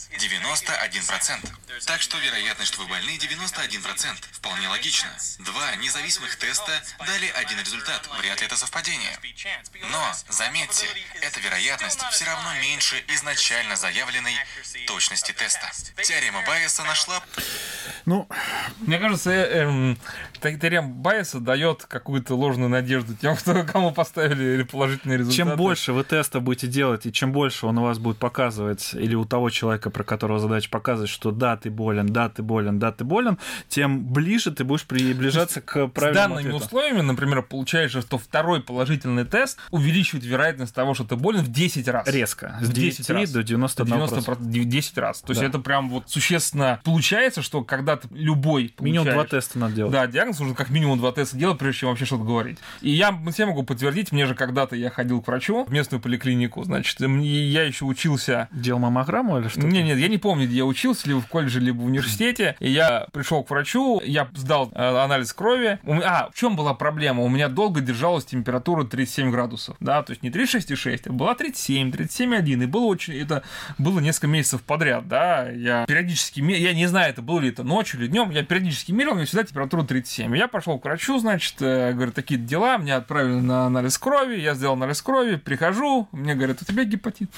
девяносто один процент. Так что вероятность, что вы больны, девяносто один процент. Вполне логично. Два независимых теста дали один результат. Вряд ли это совпадение. Но, заметьте, эта вероятность все равно меньше изначально заявленной точности теста. Теорема Байеса нашла... Ну, мне кажется, эм, теорема Байеса дает какую-то ложную надежду тем, кто, кому поставили положительные результаты. Чем больше вы тестов будете делать, и чем больше он у вас будет показывать, или у того человека, про которого задача показывать, что да, ты болен, да, ты болен, да, ты болен, тем ближе ты будешь приближаться к правильному С данными ответу. условиями, например, получается, что второй положительный тест увеличивает вероятность того, что ты болен в десять раз. Резко. С В десять девяти раз. до девяноста одного процента. десять раз. То есть Да. это прям вот существенно получается, что когда ты любой Минимум два получаешь- теста надо делать. Да, диагноз нужно как минимум два теста делать, прежде чем вообще что-то говорить. И я все могу подтвердить, мне же когда-то я ходил к врачу в местную поликлинику, значит, мне- я еще учился... Делал маммограмму или что? Не, нет, я не помню, где я учился, либо в колледже, либо в университете. И я пришел к врачу, я сдал э, анализ крови. У меня- А, в чем была проблема? У меня долго держалась температура тридцать семь градусов, да, то есть не тридцать шесть и шесть, а была тридцать семь, тридцать семь и один. И было очень, это было несколько месяцев подряд, да. Я периодически, ме- я не знаю, это было ли это ночью или днем, я периодически мерил, у меня всегда температура тридцать семь. И я пошел к врачу, значит, э, говорю, такие дела, меня отправили на анализ крови, я сделал анализ крови, прихожу, мне говорят, у тебя гепатит.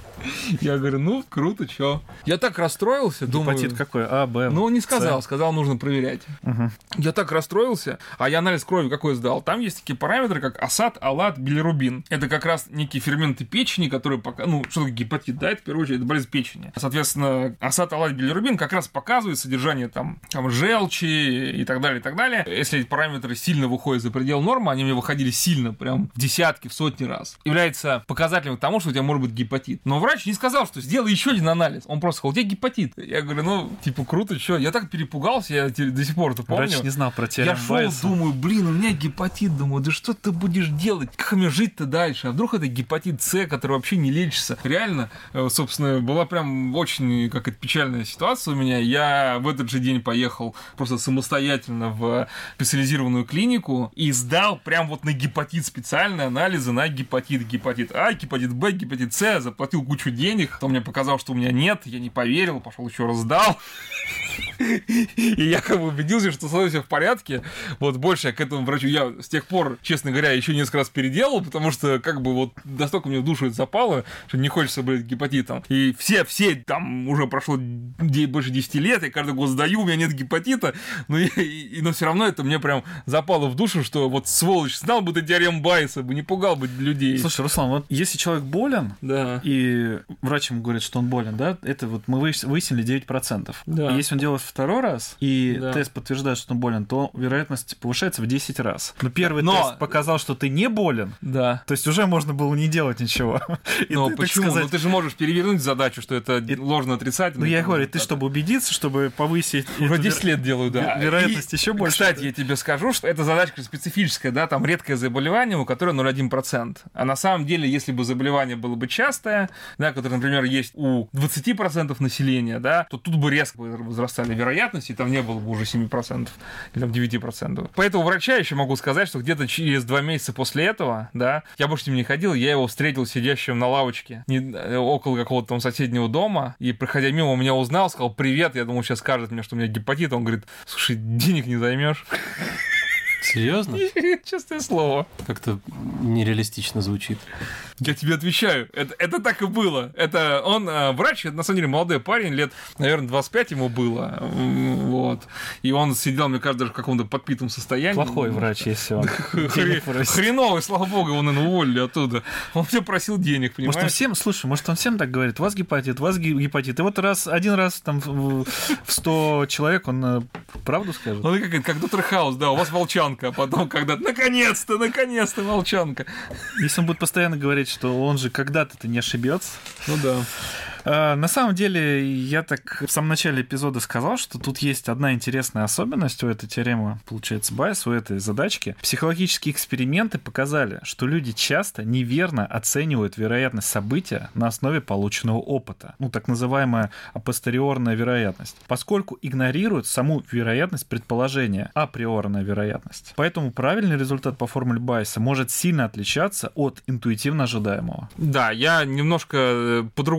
Я говорю, ну, круто, чё. Я так расстроился, думаю... Гепатит какой? А, Б, Ну, он не С? сказал, сказал, нужно проверять. Мгм. Я так расстроился, а я анализ крови какой сдал. Там есть такие параметры, как асат, алат, билирубин. Это как раз некие ферменты печени, которые пока... Ну, что такое гепатит, да, это в первую очередь это болезнь печени. Соответственно, асат, алат, билирубин как раз показывает содержание там, там желчи и так далее, и так далее. Если эти параметры сильно выходят за пределы нормы, они мне выходили сильно, прям в десятки, в сотни раз, является показателем к тому, что у тебя может быть гепатит. Но врач не сказал, что сделай еще один анализ. Он просто сказал, у тебя гепатит. Я говорю, ну, типа, круто, что? Я так перепугался, я те- до сих пор это помню. Врач не знал про теорему Я шел, Байеса. думаю, блин, у меня гепатит. Думаю, да что ты будешь делать? Как мне жить-то дальше? А вдруг это гепатит С, который вообще не лечится? Реально, э, собственно, была прям очень какая-то печальная ситуация у меня. Я в этот же день поехал просто самостоятельно в специализированную клинику и сдал прям вот на гепатит специальные анализы на гепатит. Гепатит А, гепатит Б, гепатит С. Заплатил кучу денег. Он мне показал, что у меня нет. Я не поверил, пошел еще раз сдал. И я как бы убедился, что со мной все в порядке. Вот больше я к этому врачу, я с тех пор, честно говоря, еще несколько раз переделал, потому что как бы вот настолько мне в душу это запало, что не хочется болеть гепатитом. И все, все, там уже прошло де- больше десяти лет, я каждый год сдаю, у меня нет гепатита, но, я, и, но все равно это мне прям запало в душу, что вот сволочь, знал бы ты теорему Байеса, бы не пугал бы людей. Слушай, Руслан, вот если человек болен, Да. и врач ему говорит, что он болен, да, это вот мы выяс- выяснили девять процентов. Да. И если он делает второй раз, и Да. тест подтверждает, что он болен, то вероятность повышается в десять раз. Но первый Но- тест показал, что ты не болен, Да. то есть уже можно было не делать ничего. И Но ты, так почему? сказать, Ну ты же можешь перевернуть задачу, что это ложно отрицательно. ну я говорю, ты чтобы убедиться, чтобы повысить Уже эту десять вер- лет делаю, да. вер- вероятность И, еще больше. Кстати, я тебе скажу, что эта задачка специфическая, да, там редкое заболевание, у которого ноль целых один десятых процента. А на самом деле, если бы заболевание было бы частое, да, которое, например, есть у двадцати процентов населения, да, то тут бы резко возрастали вероятности, и там не было бы уже семи процентов или там девяти процентов. По этому врача еще могу сказать, что где-то через два месяца после этого, да, я больше с ним не ходил, я его встретил сидящим на лавочке не, около какого-то там соседнего дома, и, проходя мимо, меня узнал, сказал привет, я думал, сейчас скажет мне, что у меня гепатит, он говорит, слушай, денег не займешь. Серьезно? Честное слово. Как-то нереалистично звучит. Я тебе отвечаю, это, это так и было. Это он, э, врач, это, на самом деле, молодой парень, лет, наверное, двадцать пять ему было. М, Вот. И он сидел, мне кажется, даже в каком-то подпитом состоянии. Плохой врач, если он Хре- денег просит. Хреновый, слава богу, его, наверное, уволили оттуда. Он все просил денег, Может, он понимаешь? всем, слушай, может, он всем так говорит, у вас гепатит, у вас ге- гепатит. И вот раз, один раз там в в сто человек он э, правду скажет. Он как, как доктор Хаус, да, у вас волчанка, а потом когда наконец-то, наконец-то волчанка. Если он будет постоянно говорить, что он же когда-то-то не ошибется. Ну да. А, на самом деле, я так в самом начале эпизода сказал, что тут есть одна интересная особенность у этой теоремы, получается, Байес, у этой задачки. Психологические эксперименты показали, что люди часто неверно оценивают вероятность события на основе полученного опыта. Ну, так называемая апостериорная вероятность. Поскольку игнорируют саму вероятность предположения, априорная вероятность. Поэтому правильный результат по формуле Байеса может сильно отличаться от интуитивно ожидаемого. Да, я немножко э, по-другому это называю.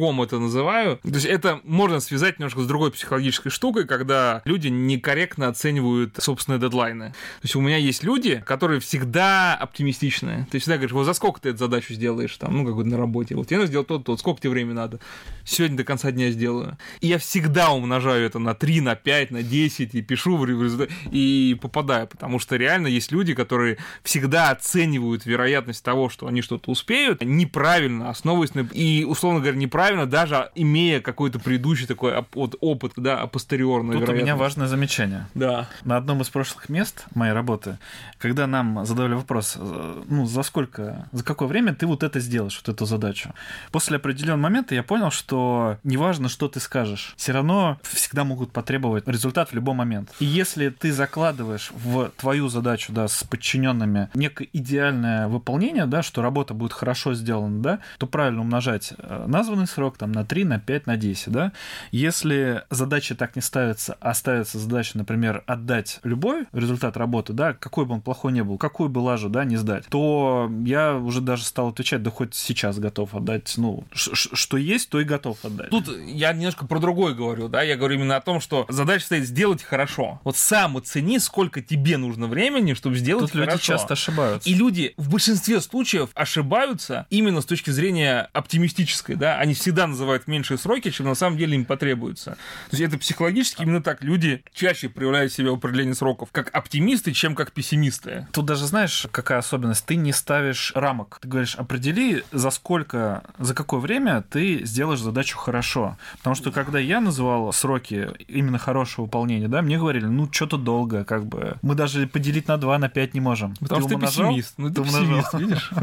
называю. То есть это можно связать немножко с другой психологической штукой, когда люди некорректно оценивают собственные дедлайны. То есть у меня есть люди, которые всегда оптимистичные. Ты всегда говоришь, вот за сколько ты эту задачу сделаешь, там, ну, как бы на работе. Вот тебе надо сделать то-то, сколько тебе времени надо. Сегодня до конца дня сделаю. И я всегда умножаю это на три, на пять, на десять, и пишу в результат, и попадаю, потому что реально есть люди, которые всегда оценивают вероятность того, что они что-то успеют, неправильно, основываясь на... И, условно говоря, неправильно, даже имея какой-то предыдущий такой оп- опыт, да, апостериорную Тут вероятность. у меня важное замечание. Да. На одном из прошлых мест моей работы, когда нам задавали вопрос, ну, за сколько, за какое время ты вот это сделаешь, вот эту задачу. После определенного момента я понял, что неважно, что ты скажешь, все равно всегда могут потребовать результат в любой момент. И если ты закладываешь в твою задачу, да, с подчиненными некое идеальное выполнение, да, что работа будет хорошо сделана, да, то правильно умножать названный срок там на три, на пять, на десять, да. Если задача так не ставится, а ставится задача, например, отдать любой результат работы, да, какой бы он плохой ни был, какую бы лажу, да, не сдать, то я уже даже стал отвечать, да хоть сейчас готов отдать, ну, ш- ш- что есть, то и готов отдать. Тут я немножко про другое говорю, да, я говорю именно о том, что задача стоит сделать хорошо. Вот сам оцени, сколько тебе нужно времени, чтобы сделать Тут хорошо. люди часто ошибаются. И люди в большинстве случаев ошибаются именно с точки зрения оптимистической, да, они всегда называют меньшие сроки, чем на самом деле им потребуется. То есть это психологически именно так. Люди чаще проявляют себя в определении сроков как оптимисты, чем как пессимисты. Тут даже знаешь, какая особенность? Ты не ставишь рамок. Ты говоришь, определи, за сколько, за какое время ты сделаешь задачу хорошо. Потому что когда я называл сроки именно хорошего выполнения, да, мне говорили, ну, что-то долго, как бы. Мы даже поделить на два, на пять не можем. Потому что ты умножал? пессимист. Ну, ты Ты умножал. пессимист, видишь?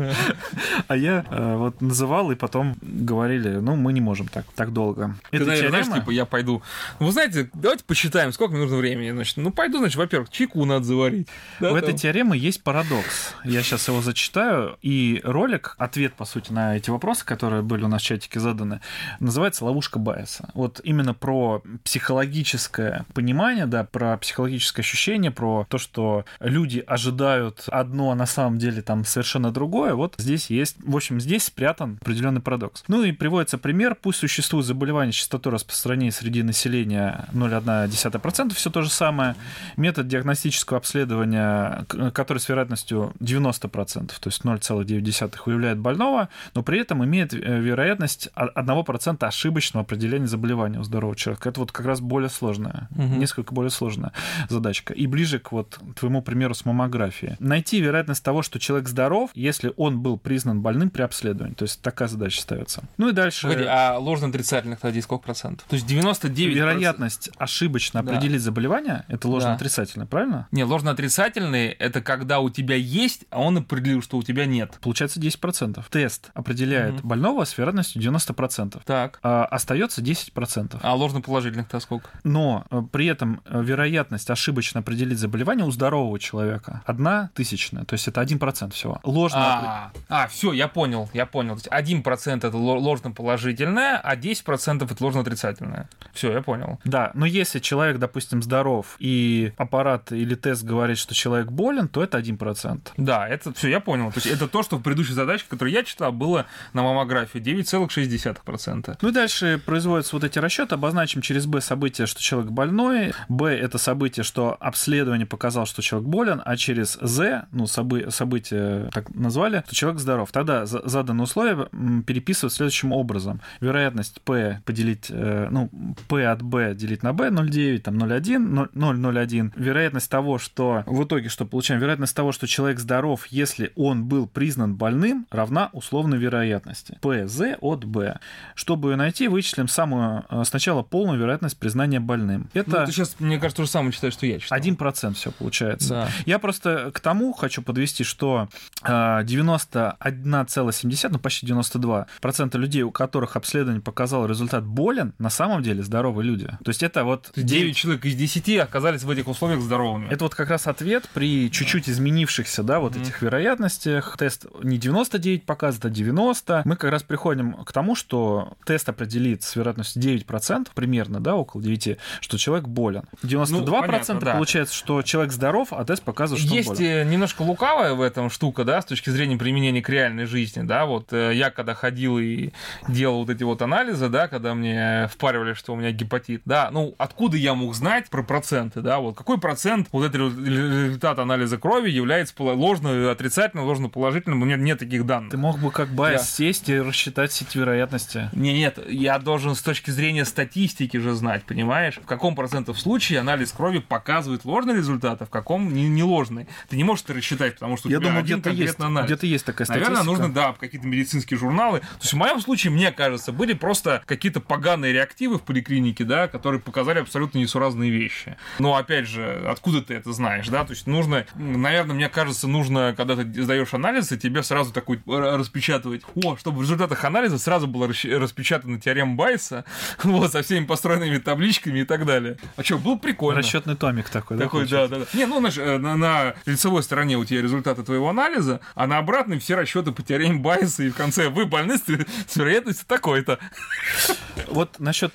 А я э, вот называл, и потом говорили, ну, мы не можем так, так долго. Ты, Это наверное, теорема? знаешь, типа, я пойду. Вы знаете, давайте посчитаем, сколько мне нужно времени. Значит, ну, пойду, значит, во-первых, чайку надо заварить. Да, В там. этой теореме есть парадокс. Я сейчас его зачитаю, и ролик, ответ, по сути, на эти вопросы, которые были у нас в чатике заданы, называется «Ловушка Байеса». Вот именно про психологическое понимание, да, про психологическое ощущение, про то, что люди ожидают одно, а на самом деле там совершенно другое. Вот здесь есть, в общем, здесь спрятан определенный парадокс. Ну и приводится пример. Пусть существует заболевание с частотой распространения среди населения ноль целых одна десятая процента, все то же самое. Метод диагностического обследования, который с вероятностью девяносто процентов, то есть ноль целых девять десятых, выявляет больного, но при этом имеет вероятность одного процента ошибочного определения заболевания у здорового человека. Это вот как раз более сложная, угу. несколько более сложная задачка. И ближе к вот твоему примеру с маммографией. Найти вероятность того, что человек здоров, если он был признан больным при обследовании. То есть такая задача ставится. Ну и дальше... Погоди, а ложно-отрицательных тогда сколько процентов? То есть девяносто девять процентов... Вероятность ошибочно да. определить заболевание, это ложно-отрицательное, да. правильно? Не, ложно-отрицательные — это когда у тебя есть, а он определил, что у тебя нет. Получается десять процентов. Тест определяет угу. больного с вероятностью девяносто процентов. Так. А остается десять процентов. А ложно-положительных-то сколько? Но при этом вероятность ошибочно определить заболевание у здорового человека одна тысячная, то есть это один процент всего. Ложно... А, а все, я понял, я понял. То есть один процент это ложно-положительное, а десять процентов это ложно-отрицательное. Все, я понял. Да, но если человек, допустим, здоров, и аппарат или тест говорит, что человек болен, то это один процент. Да, это все, я понял. То есть это то, что в предыдущей задаче, которую я читал, было на маммографии девять целых шесть десятых процента. Ну и дальше производятся вот эти расчеты. Обозначим через Б событие, что человек больной. Б — это событие, что обследование показало, что человек болен, а через З, ну, собы- событие так назвали, что человек здоров. Тогда заданные условия переписывают следующим образом. Вероятность P поделить, ну, P от B делить на B ноль целых девять, там ноль целых один, ноль целых ноль один. Вероятность того, что в итоге что получаем? Вероятность того, что человек здоров, если он был признан больным, равна условной вероятности. P Z от B. Чтобы ее найти, вычислим самую сначала полную вероятность признания больным. Это... Ну, ты сейчас, мне кажется, то же самое читаешь, что я читал. один процент все получается. Да. Я просто к тому хочу подвести, что девяносто одна целая семь десятых, ну почти девяносто два процента людей, у которых обследование показало результат болен, на самом деле здоровые люди. То есть это вот... девять человек из десяти оказались в этих условиях здоровыми. Это вот как раз ответ при чуть-чуть изменившихся, да, вот mm-hmm. этих вероятностях. Тест не девяносто девять показывает, а девяносто. Мы как раз приходим к тому, что тест определит с вероятностью девять процентов, примерно, да, около девяти, что человек болен. девяносто два процента ну, понятно, да. получается, что человек здоров, а тест показывает, что Есть он болен. Есть немножко лукавая в этом штука, да, с точки зрения применения к реальной жизни, да, вот я когда ходил и делал вот эти вот вот анализа, да, когда мне впаривали, что у меня гепатит, да, ну, откуда я мог знать про проценты, да, вот какой процент вот этот результат анализа крови является ложно, отрицательным, ложно положительным, у меня нет таких данных. Ты мог бы как байс Да. сесть и рассчитать сеть вероятности. Не, нет, я должен с точки зрения статистики же знать, понимаешь, в каком процентов случае анализ крови показывает ложный результат, а в каком не, не ложный. Ты не можешь это рассчитать, потому что у Я тебя думаю, один где-то есть, конкретный анализ. где-то есть такая статистика. Наверное, нужно, да, какие-то медицинские журналы. То есть в моем случае, мне кажется, были просто какие-то поганые реактивы в поликлинике, да, которые показали абсолютно несуразные вещи. Но, опять же, откуда ты это знаешь, да? То есть нужно, наверное, мне кажется, нужно, когда ты сдаешь анализы, тебе сразу такой распечатывать, о, чтобы в результатах анализа сразу была распечатана теорема Байеса, вот, со всеми построенными табличками и так далее. А что, было прикольно. Расчетный томик такой, Такой, да? да, да, да. Не, ну, знаешь, на, на лицевой стороне у тебя результаты твоего анализа, а на обратной все расчеты по теореме Байеса, и в конце вы больны с, с вероятностью такой-то. Вот насчет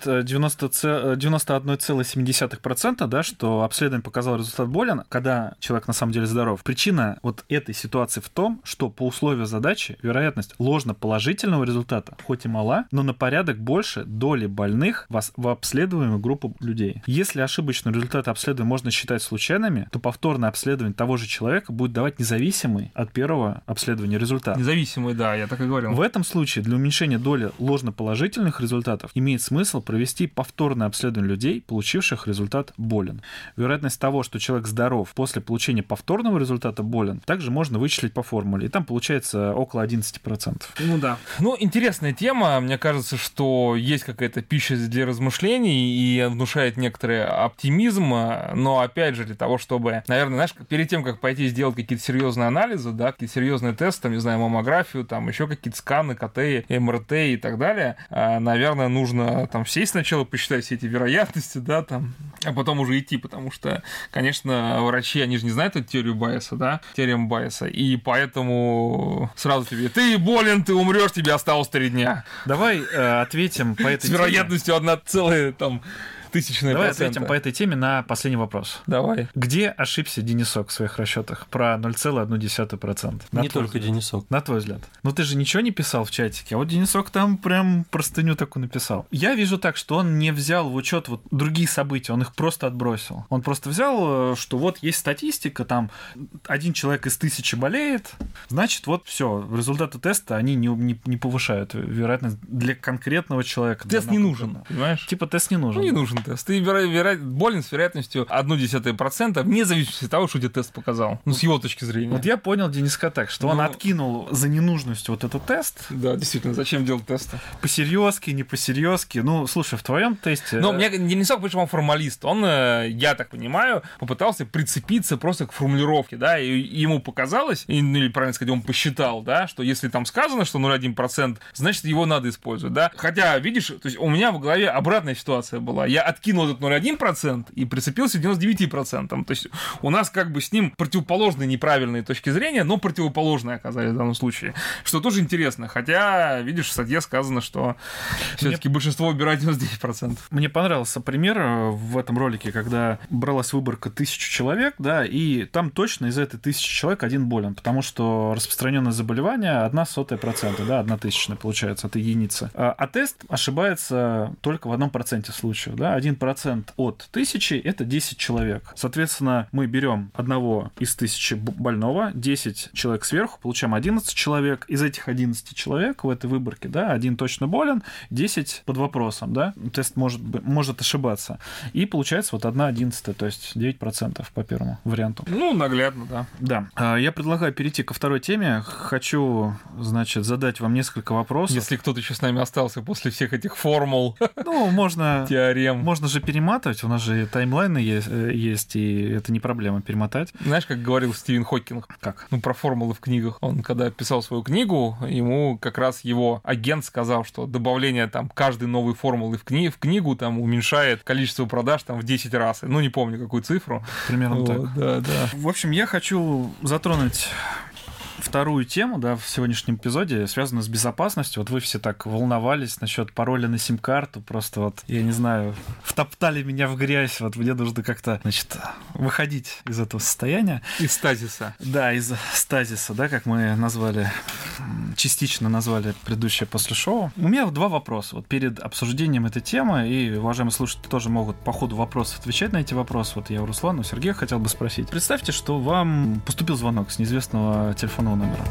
девяносто одна целая семь десятых процента, да, что обследование показало результат болен, когда человек на самом деле здоров. Причина вот этой ситуации в том, что по условию задачи вероятность ложно-положительного результата хоть и мала, но на порядок больше доли больных в обследуемую группу людей. Если ошибочные результаты обследования можно считать случайными, то повторное обследование того же человека будет давать независимый от первого обследования результат. Независимый, да, я так и говорил. В этом случае для уменьшения доли ложноположительных результатов имеет смысл провести повторное обследование людей, получивших результат болен. Вероятность того, что человек здоров после получения повторного результата болен, также можно вычислить по формуле. И там получается около одиннадцать процентов. Ну да. Ну, интересная тема. Мне кажется, что есть какая-то пища для размышлений и внушает некоторый оптимизм. Но, опять же, для того, чтобы, наверное, знаешь, перед тем, как пойти сделать какие-то серьезные анализы, да, какие-то серьезные тесты, там, не знаю, маммографию, там, еще какие-то сканы, КТ, МРТ и так далее, наверное, нужно там сесть сначала, посчитать все эти вероятности, да, там, а потом уже идти, потому что, конечно, врачи, они же не знают эту теорию Байеса, да, теорему Байеса, и поэтому сразу тебе, ты болен, ты умрешь, тебе осталось три дня. Давай э, ответим по этой С вероятностью одна целая, там, тысячная Давай процента. ответим по этой теме на последний вопрос. Давай. Где ошибся Денисок в своих расчетах про ноль целых одна десятая процента? Не только Денисок. На твой взгляд. Ну ты же ничего не писал в чатике, а вот Денисок там прям простыню такую написал. Я вижу так, что он не взял в учет вот другие события, он их просто отбросил. Он просто взял, что вот есть статистика, там один человек из тысячи болеет, значит вот все, результаты теста, они не, не, не повышают вероятность для конкретного человека. Тест не нужен, понимаешь? Типа тест не нужен. Ну, не нужен тест. Ты веро- веро- болен с вероятностью одна десятая процента, вне зависимости от того, что тебе тест показал. Ну, с его точки зрения. Вот я понял Дениска так, что он Ну, откинул за ненужностью вот этот тест. Да, действительно, зачем делать тесты? По-серьезки, не по-серьезки. Ну, слушай, в твоем тесте... Но мне Денисок, почему он формалист? Он, э, я так понимаю, попытался прицепиться просто к формулировке, да, и ему показалось, и, ну, или, правильно сказать, он посчитал, да, что если там сказано, что ноль целых одна десятая процента, значит, его надо использовать, да. Хотя, видишь, то есть у меня в голове обратная ситуация была. Я откинул этот ноль целых одна десятая процента и прицепился к девяносто девять процентов. То есть у нас как бы с ним противоположные неправильные точки зрения, но противоположные оказались в данном случае. Что тоже интересно. Хотя, видишь, в статье сказано, что все-таки Мне... большинство выбирает девяносто девять процентов. Мне понравился пример в этом ролике, когда бралась выборка тысячи человек, да, и там точно из этой тысячи человек один болен, потому что распространенное заболевание одна сотая процента, да, одна тысячная получается от единицы. А, а тест ошибается только в одном проценте случаев, да, один процент от тысячи — это десять человек. Соответственно, мы берем одного из тысячи больного, десять человек сверху, получаем одиннадцать человек. Из этих одиннадцати человек в этой выборке, да, один точно болен, десять под вопросом, да, тест может, может ошибаться. И получается вот одна одиннадцатая, то есть девять процентов по первому варианту. Ну, наглядно, да. Да. Я предлагаю перейти ко второй теме. Хочу, значит, задать вам несколько вопросов. Если кто-то еще с нами остался после всех этих формул, ну, можно, теорем. Можно же перематывать, у нас же таймлайны есть, есть, и это не проблема перемотать. Знаешь, как говорил Стивен Хокинг? Как? Ну, про формулы в книгах. Он, когда писал свою книгу, ему как раз его агент сказал, что добавление там каждой новой формулы в, кни- в книгу там уменьшает количество продаж там в десять раз. Ну, не помню, какую цифру. Примерно вот, так. Да, да. В общем, я хочу затронуть вторую тему, да, в сегодняшнем эпизоде, связанную с безопасностью. Вот вы все так волновались насчет пароля на сим-карту, просто вот, я не знаю, втоптали меня в грязь, вот мне нужно как-то, значит, выходить из этого состояния. Из стазиса. Да, из стазиса, да, как мы назвали, частично назвали предыдущее после шоу. У меня два вопроса. Вот перед обсуждением этой темы, и уважаемые слушатели тоже могут по ходу вопросов отвечать на эти вопросы. Вот я у Руслана, у Сергея хотел бы спросить. Представьте, что вам поступил звонок с неизвестного телефонного номера.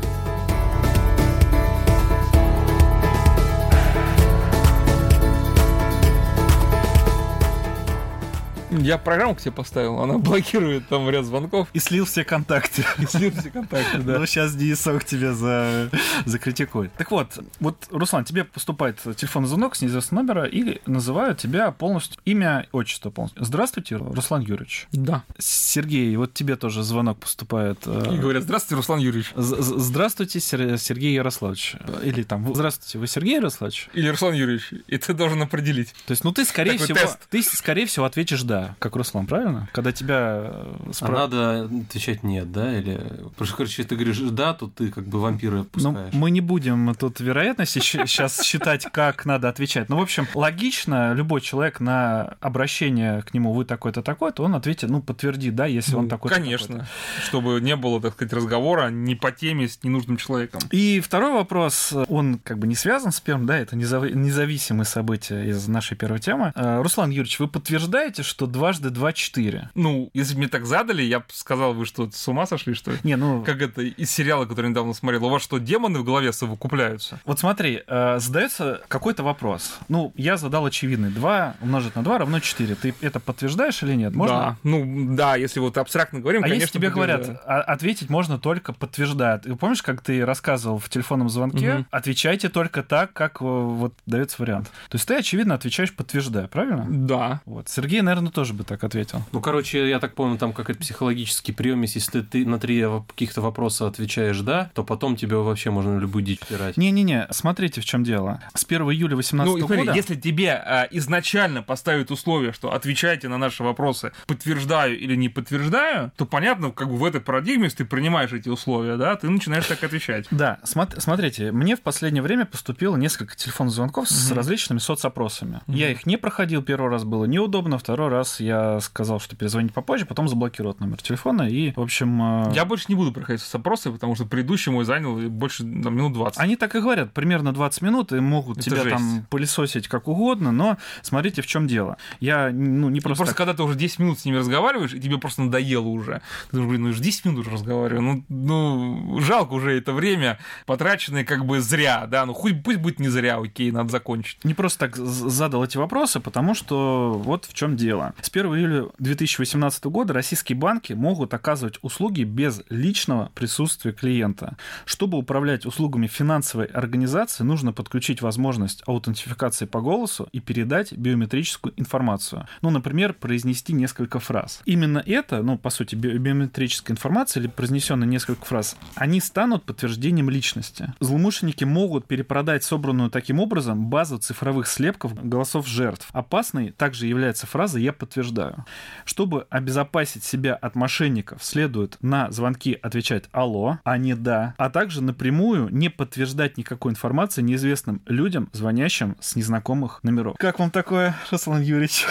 Я программу к тебе поставил, она блокирует там ряд звонков. И слил все контакты. И слил все контакты, да. Ну, сейчас ДИСОК тебя за... закритикует. Так вот, вот, Руслан, тебе поступает телефонный звонок с неизвестного номера и называют тебя полностью, имя, отчество полностью. Здравствуйте, Руслан Юрьевич. Да. Сергей, вот тебе тоже звонок поступает. И говорят, здравствуйте, Руслан Юрьевич. Здравствуйте, Сергей Ярославович. Или там, здравствуйте, вы Сергей Ярославович? Или Руслан Юрьевич. И ты должен определить. То есть, ну, ты, скорее Такой всего, тест. ты, скорее всего, ответишь «да». Как Руслан, правильно? Когда тебя... А надо отвечать «нет», да? Или... Потому что, короче, ты говоришь «да», то ты как бы вампира пускаешь. Ну, мы не будем тут вероятности сейчас считать, как надо отвечать. Ну, в общем, логично, любой человек на обращение к нему «вы такой-то, такой-то», он ответит, ну, подтвердит, да, если он такой-то. Конечно. такой-то. Чтобы не было, так сказать, разговора не по теме с ненужным человеком. И второй вопрос, он как бы не связан с первым, да, это независимые события из нашей первой темы. Руслан Юрьевич, вы подтверждаете, что дважды два четыре? Ну, если бы мне так задали, я бы сказал, вы что, с ума сошли, что ли? Не, ну... Как это из сериала, который недавно смотрел. У вас что, демоны в голове совокупляются? Вот смотри, э, задается какой-то вопрос. Ну, я задал очевидный. два умножить на два равно четыре. Ты это подтверждаешь или нет? Можно? Да, ну, да, если вот абстрактно говорим, а конечно, если тебе говорят, а, ответить можно только подтверждая. Ты помнишь, как ты рассказывал в телефонном звонке? Угу. Отвечайте только так, как вот дается вариант. То есть ты, очевидно, отвечаешь подтверждая, правильно? Да. Вот. Сергей, наверное, тоже бы так ответил. Ну, короче, я так помню, там какой-то психологический прием, если ты на три каких-то вопроса отвечаешь «да», то потом тебе вообще можно любую дичь втирать. Не-не-не, смотрите, в чем дело. С первого июля две тысячи восемнадцатого ну, смотри, года... если тебе а, изначально поставят условие, что отвечайте на наши вопросы, подтверждаю или не подтверждаю, то понятно, как бы в этой парадигме, если ты принимаешь эти условия, да, ты начинаешь так отвечать. Да, смо- смотрите, мне в последнее время поступило несколько телефонных звонков с Угу. различными соцопросами. Угу. Я их не проходил, первый раз было неудобно, второй раз я сказал, что перезвонить попозже, потом заблокировал номер телефона и, в общем... Я больше не буду проходить соцопросы, потому что предыдущий мой занял больше там, минут двадцать. Они так и говорят, примерно двадцать минут, и могут Это тебя жесть. там пылесосить как угодно, но смотрите, в чем дело. Я, ну, не просто... Просто так... когда ты уже десять минут с ними разговариваешь, и тебе просто надоело уже. Ты думаешь, блин, ну уже десять минут уже разговариваю, ну, ну жалко уже это время, потраченное как бы зря, да, ну хоть пусть будет не зря, окей, надо закончить. Не просто так задал эти вопросы, потому что вот в чем дело. С первого июля две тысячи восемнадцатого года российские банки могут оказывать услуги без личного присутствия клиента. Чтобы управлять услугами финансовой организации, нужно подключить возможность аутентификации по голосу и передать биометрическую информацию. Ну, например, произнести несколько фраз. Именно это, ну, по сути, би- биометрическая информация или произнесенные несколько фраз, они станут подтверждением личности. Злоумышленники могут перепродать собранную таким образом базу цифровых слепков голосов жертв. Опасной также является фраза «я подтверждаю». Чтобы обезопасить себя от мошенников, следует на звонки отвечать «алло», а не «да», а также напрямую не подтверждать никакой информации неизвестным людям, звонящим с незнакомых номеров. Как вам такое, Руслан Юрьевич?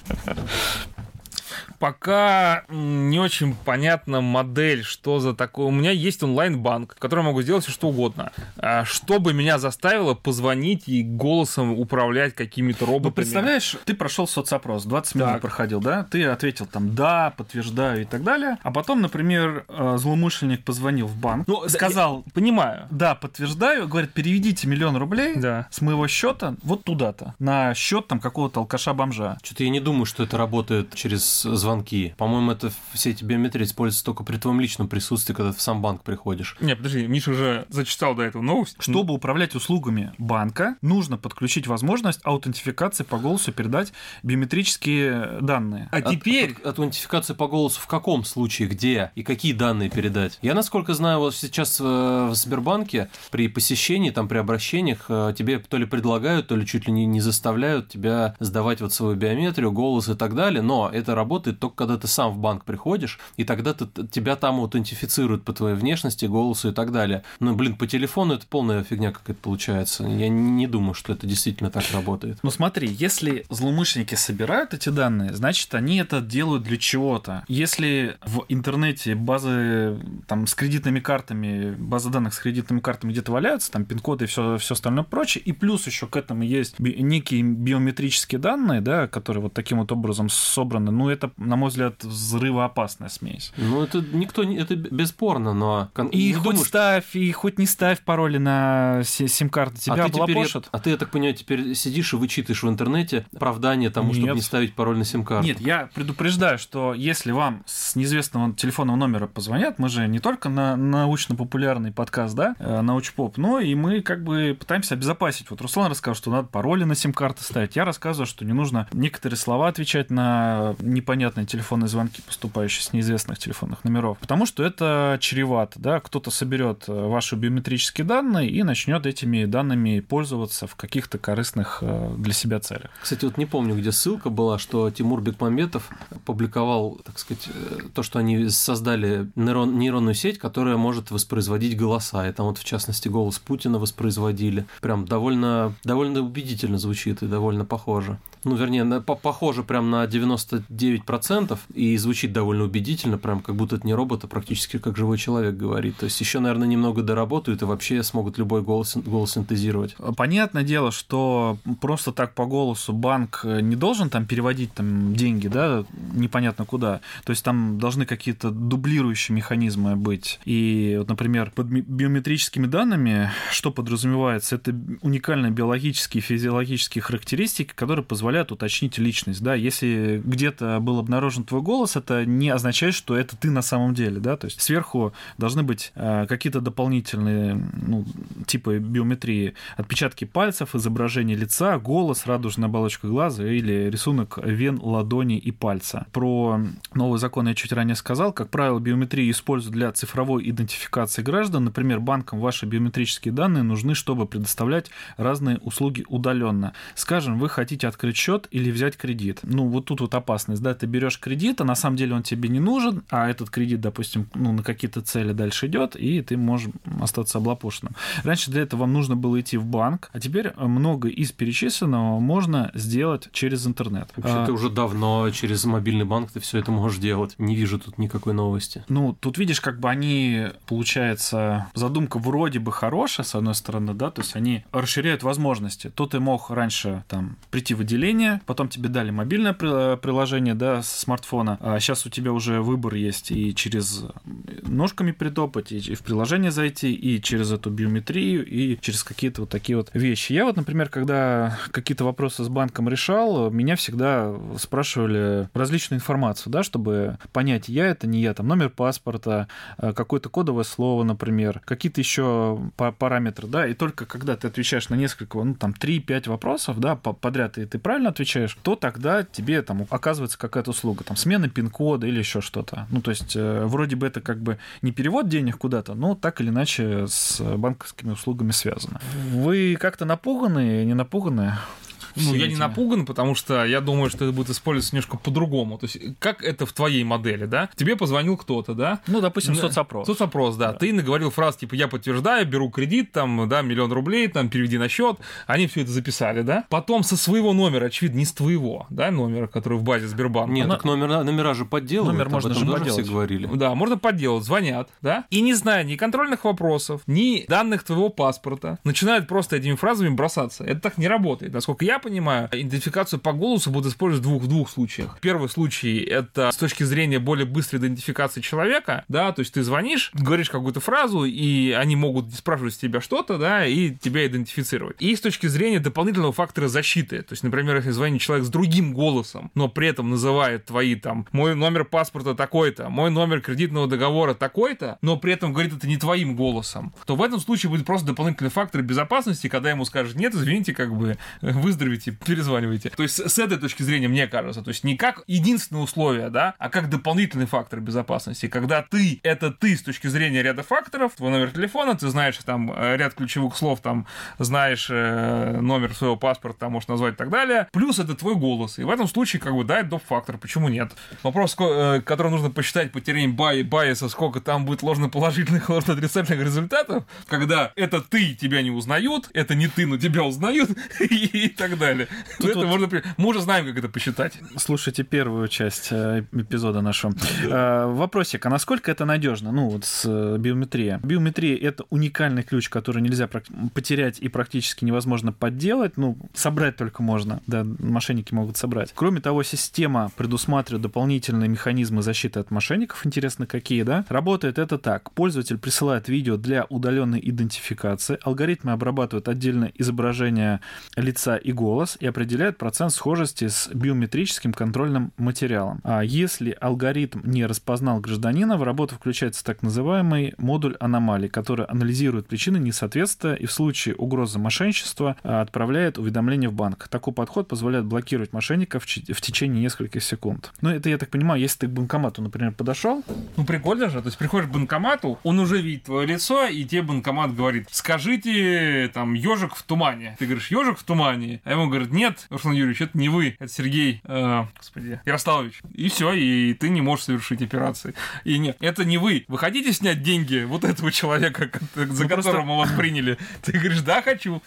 Пока не очень понятна модель, что за такое. У меня есть онлайн-банк, в котором я могу сделать все что угодно. Что бы меня заставило позвонить и голосом управлять какими-то роботами. Ну, представляешь, ты прошел соцопрос, двадцать минут Так. проходил, да? Ты ответил там «да», «подтверждаю» и так далее. А потом, например, злоумышленник позвонил в банк, Ну, сказал я понимаю. «да, подтверждаю», говорит, переведите миллион рублей Да. с моего счета вот туда-то, на счет там какого-то алкаша-бомжа. Что-то я не думаю, что это работает через звонки. По-моему, это все эти биометрии используются только при твоем личном присутствии, когда ты в сам банк приходишь. Не, подожди, Миша уже зачитал до этого новость. Чтобы управлять услугами банка, нужно подключить возможность аутентификации по голосу, передать биометрические данные. А теперь... От, аутентификация по голосу в каком случае, где и какие данные передать? Я, насколько знаю, вот сейчас в Сбербанке при посещении, там, при обращениях тебе то ли предлагают, то ли чуть ли не, не заставляют тебя сдавать вот свою биометрию, голос и так далее, но это работает только когда ты сам в банк приходишь, и тогда ты, тебя там аутентифицируют по твоей внешности, голосу и так далее. Но, блин, по телефону это полная фигня какая-то получается. Я не думаю, что это действительно так работает. Ну смотри, если злоумышленники собирают эти данные, значит, они это делают для чего-то. Если в интернете базы там, с кредитными картами, базы данных с кредитными картами где-то валяются, там пин-коды и все, все остальное прочее, и плюс еще к этому есть би- некие биометрические данные, да, которые вот таким вот образом собраны, ну, это, на мой взгляд, взрывоопасная смесь. Ну, это никто, это бесспорно, но... И хоть думаю, ставь, что... и хоть не ставь пароли на сим-карты, тебя а облапошат. А ты, я так понимаю, теперь сидишь и вычитываешь в интернете оправдание тому, Нет. чтобы не ставить пароль на сим-карту. Нет, я предупреждаю, что если вам с неизвестного телефонного номера позвонят, мы же не только на научно-популярный подкаст, да, научпоп, но и мы как бы пытаемся обезопасить. Вот Руслан рассказал, что надо пароли на сим-карты ставить. Я рассказываю, что не нужно некоторые слова отвечать на непонятные телефонные звонки, поступающие с неизвестных телефонных номеров, потому что это чревато, да, кто-то соберет ваши биометрические данные и начнет этими данными пользоваться в каких-то корыстных для себя целях. Кстати, вот не помню, где ссылка была, что Тимур Бекмамбетов публиковал, так сказать, то, что они создали нейрон, нейронную сеть, которая может воспроизводить голоса. И там вот, в частности, голос Путина воспроизводили. Прям довольно, довольно убедительно звучит и довольно похоже. Ну, вернее, на, по- похоже прям на девяносто девять процентов и звучит довольно убедительно, прям как будто это не робот, а практически как живой человек говорит. То есть еще, наверное, немного доработают и вообще смогут любой голос, голос синтезировать. Понятное дело, что просто так по голосу банк не должен там переводить там деньги, да, непонятно куда. То есть там должны какие-то дублирующие механизмы быть. И, вот, например, под биометрическими данными что подразумевается? Это уникальные биологические и физиологические характеристики, которые позволяют уточнить личность, да, если где-то был обнаружен твой голос, это не означает, что это ты на самом деле, да, то есть сверху должны быть э, какие-то дополнительные, ну, типы биометрии, отпечатки пальцев, изображение лица, голос, радужная оболочка глаза или рисунок вен, ладони и пальца. Про новый закон я чуть ранее сказал. Как правило, биометрию используют для цифровой идентификации граждан. Например, банкам ваши биометрические данные нужны, чтобы предоставлять разные услуги удаленно. Скажем, вы хотите открыть счет или взять кредит. Ну, вот тут вот опасность, да, ты берешь кредит, а на самом деле он тебе не нужен, а этот кредит, допустим, ну, на какие-то цели дальше идет, и ты можешь остаться облапошенным. Раньше для этого вам нужно было идти в банк, а теперь много из перечисленного можно сделать через интернет. Вообще, а... ты уже давно через мобильный банк ты все это можешь делать. Не вижу тут никакой новости. Ну, тут видишь, как бы они, получается, задумка вроде бы хорошая, с одной стороны, да, то есть они расширяют возможности. То ты мог раньше там прийти в отделение, потом тебе дали мобильное приложение, да, с смартфона, а сейчас у тебя уже выбор есть и через ножками притопать, и в приложение зайти, и через эту биометрию, и через какие-то вот такие вот вещи. Я вот, например, когда какие-то вопросы с банком решал, меня всегда спрашивали различную информацию, да, чтобы понять, я это, не я, там, номер паспорта, какое-то кодовое слово, например, какие-то еще параметры, да, и только когда ты отвечаешь на несколько, ну, там, три-пять вопросов, да, подряд, и ты правильно отвечаешь, то тогда тебе там оказывается какая-то услуга, там смена пин-кода или еще что-то. Ну, то есть, э, вроде бы это как бы не перевод денег куда-то, но так или иначе с банковскими услугами связано. Вы как-то напуганы, не напуганы? Ну, я не напуган, потому что я думаю, что это будет использоваться немножко по-другому. То есть, как это в твоей модели, да? Тебе позвонил кто-то, да? Ну, допустим, соцопрос. Соцопрос, да. да. Ты наговорил фразу, типа, я подтверждаю, беру кредит, там, да, миллион рублей, там, переведи на счет. Они все это записали, да? Потом со своего номера, очевидно, не с твоего, да, номера, который в базе Сбербанка. Нет, так номера, номера же подделывают. Номер можно же подделать. Все говорили. Да, можно подделать, звонят, да? И не зная ни контрольных вопросов, ни данных твоего паспорта, начинают просто этими фразами бросаться. Это так не работает. Насколько я понимаю, идентификацию по голосу будут использовать в двух, в двух случаях. Первый случай — это с точки зрения более быстрой идентификации человека, да, то есть ты звонишь, говоришь какую-то фразу, и они могут спрашивать с тебя что-то, да, и тебя идентифицировать. И с точки зрения дополнительного фактора защиты, то есть, например, если звонит человек с другим голосом, но при этом называет твои, там, мой номер паспорта такой-то, мой номер кредитного договора такой-то, но при этом говорит это не твоим голосом, то в этом случае будет просто дополнительный фактор безопасности, когда ему скажут: нет, извините, как бы выздоровите коммуницируете, перезваниваете. То есть с этой точки зрения, мне кажется, то есть не как единственное условие, да, а как дополнительный фактор безопасности. Когда ты, это ты с точки зрения ряда факторов, твой номер телефона, ты знаешь там ряд ключевых слов, там знаешь э, номер своего паспорта, там можешь назвать и так далее, плюс это твой голос. И в этом случае, как бы, да, это доп-фактор, почему нет? Вопрос, э, который нужно посчитать по теореме бай, байеса, сколько там будет ложноположительных, ложноотрицательных результатов, когда это ты, тебя не узнают, это не ты, но тебя узнают, и, и так далее. Тут это вот... можно... Мы уже знаем, как это посчитать. Слушайте первую часть э, эпизода нашего. Э, вопросик, а насколько это надежно? Ну, вот с э, биометрией. Биометрия — это уникальный ключ, который нельзя потерять и практически невозможно подделать. Ну, собрать только можно. Да, мошенники могут собрать. Кроме того, система предусматривает дополнительные механизмы защиты от мошенников. Интересно, какие, да? Работает это так. Пользователь присылает видео для удаленной идентификации. Алгоритмы обрабатывают отдельное изображение лица и голос и определяют процент схожести с биометрическим контрольным материалом. А если алгоритм не распознал гражданина, в работу включается так называемый модуль аномалий, который анализирует причины несоответствия и в случае угрозы мошенничества отправляет уведомление в банк. Такой подход позволяет блокировать мошенников в течение нескольких секунд. Ну, это, я так понимаю, если ты к банкомату, например, подошел. Ну, прикольно же. То есть приходишь к банкомату, он уже видит твое лицо, и тебе банкомат говорит: скажите, там, ежик в тумане. Ты говоришь: ежик в тумане. А ему говорят: нет, Руслан Юрьевич, это не вы, это Сергей, э, господи, Ярославович. И все, и ты не можешь совершить операции. И нет, это не вы. Вы хотите снять деньги вот этого человека, за ну, которым просто... мы вас приняли? Ты говоришь: да, хочу.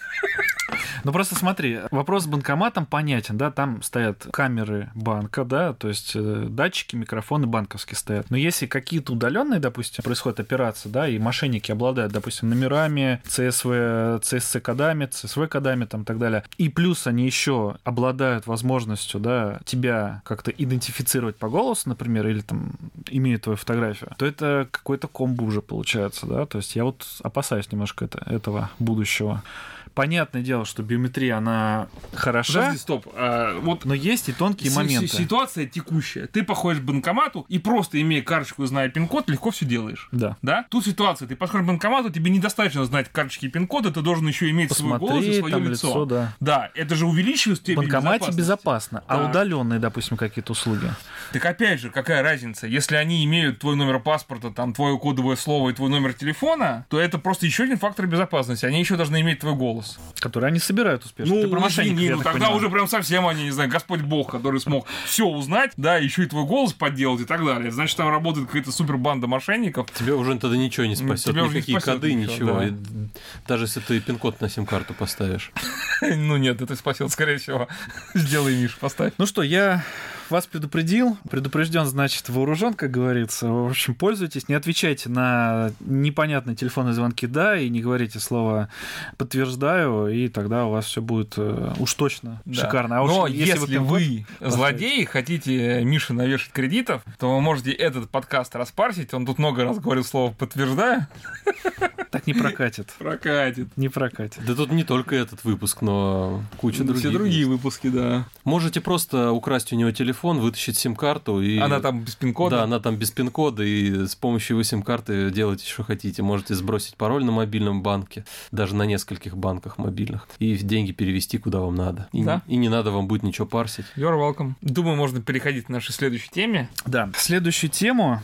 Ну, просто смотри, вопрос с банкоматом понятен, да, там стоят камеры банка, да, то есть э, датчики, микрофоны банковские стоят. Но если какие-то удаленные, допустим, происходят операции, да, и мошенники обладают, допустим, номерами, ЦСВ, ЦСЦ-кодами, ЦСВ-кодами, там, и так далее, и плюс они еще обладают возможностью, да, тебя как-то идентифицировать по голосу, например, или там имеют твою фотографию, то это какой-то комбо уже получается, да, то есть я вот опасаюсь немножко это, этого будущего. Понятное дело, что биометрия, она хороша. Подожди, стоп. А, вот но есть и тонкие с- моменты. Ситуация текущая. Ты походишь к банкомату и просто, имея карточку и зная пин-код, легко все делаешь. Да. Да? Тут ситуация. Ты подходишь к банкомату, тебе недостаточно знать карточки и пин-коды, ты должен еще иметь посмотреть, свой голос и свое там лицо. лицо, да. Да, это же увеличивает степень безопасности. В банкомате безопасности. безопасно, а да. удаленные, допустим, какие-то услуги. Так опять же, какая разница? Если они имеют твой номер паспорта, там, твое кодовое слово и твой номер телефона, то это просто еще один фактор безопасности. Они еще должны иметь твой голос. Который они собирают успешно. Ну, Ты про мошенников, извини, я ну так тогда понимаю. уже прям совсем они, не знаю, Господь Бог, который смог все узнать, да, еще и твой голос подделать и так далее. Значит, там работает какая-то супер банда мошенников. Тебе уже тогда ничего не спасет, Тебя уже никакие не спасет коды, ничего, ничего. да. И даже если ты пин-код на сим-карту поставишь. Ну нет, это спасет, скорее всего. Сделай, Миш, поставь. Ну что, я вас предупредил. Предупрежден, значит, вооружен, как говорится. В общем, пользуйтесь, не отвечайте на непонятные телефонные звонки «да» и не говорите слово «подтверждаю», и тогда у вас все будет уж точно да. шикарно. А уж но если, если вы, вы злодеи, хотите Мише навешать кредитов, то вы можете этот подкаст распарсить. Он тут много раз говорил слово «подтверждаю». Так не прокатит. Прокатит. Не прокатит. Да тут не только этот выпуск, но куча других. Все другие выпуски, да. Можете просто украсть у него телефон, вытащить сим-карту. И... Она там без пин-кода? Да, она там без пин-кода, и с помощью его сим-карты делайте, что хотите. Можете сбросить пароль на мобильном банке, даже на нескольких банках мобильных, и деньги перевести куда вам надо. И, да. и не надо вам будет ничего парсить. You're welcome. Думаю, можно переходить к нашей следующей теме. Да. Следующую тему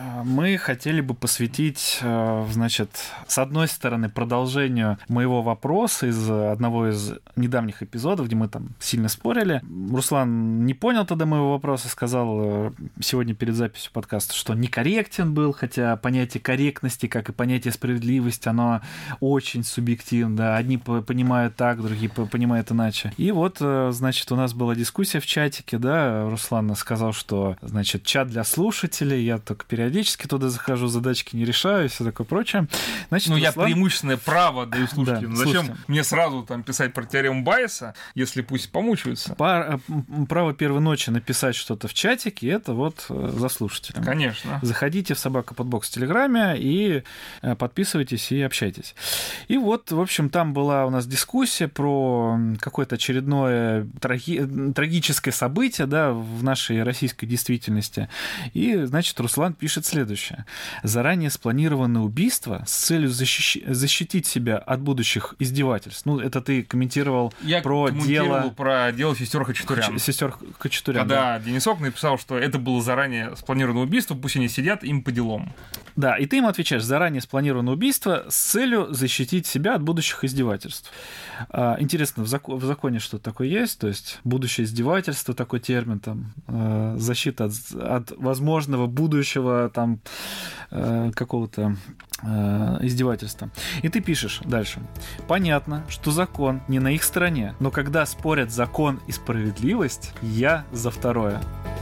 мы хотели бы посвятить, значит, с одной стороны, продолжению моего вопроса из одного из недавних эпизодов, где мы там сильно спорили. Руслан не понял тогда моего вопроса, сказал сегодня перед записью подкаста, что некорректен был, хотя понятие корректности, как и понятие справедливости, оно очень субъективно. Да. Одни понимают так, другие понимают иначе. И вот, значит, у нас была дискуссия в чатике, да, Руслан сказал, что, значит, чат для слушателей, я только периодически туда захожу, задачки не решаю и все такое прочее. Значит, ну, Руслан... я преимущественное право даю слушателям. Да, зачем слушайте. мне сразу там писать про теорему Байеса, если пусть помучаются? Пар... Право первой ночи написал написать что-то в чатике, это вот за слушателями. Конечно. Заходите в Собака Подбокс в Телеграме и подписывайтесь и общайтесь. И вот, в общем, там была у нас дискуссия про какое-то очередное траги... трагическое событие, да, в нашей российской действительности. И, значит, Руслан пишет следующее. Заранее спланированное убийство с целью защищ... защитить себя от будущих издевательств. Ну, это ты комментировал Я про комментировал дело... про дело сестер Хачатурян. Сестер Хачатурян. Когда да. Денис Ок написал, что это было заранее спланированное убийство, пусть они сидят, им по делам. Да, и ты им отвечаешь, заранее спланированное убийство с целью защитить себя от будущих издевательств. А, интересно, в, закон, в законе что такое есть? То есть будущее издевательство, такой термин, там, э, защита от, от возможного будущего там, э, какого-то э, издевательства. И ты пишешь дальше. Понятно, что закон не на их стороне, но когда спорят закон и справедливость, я за второе.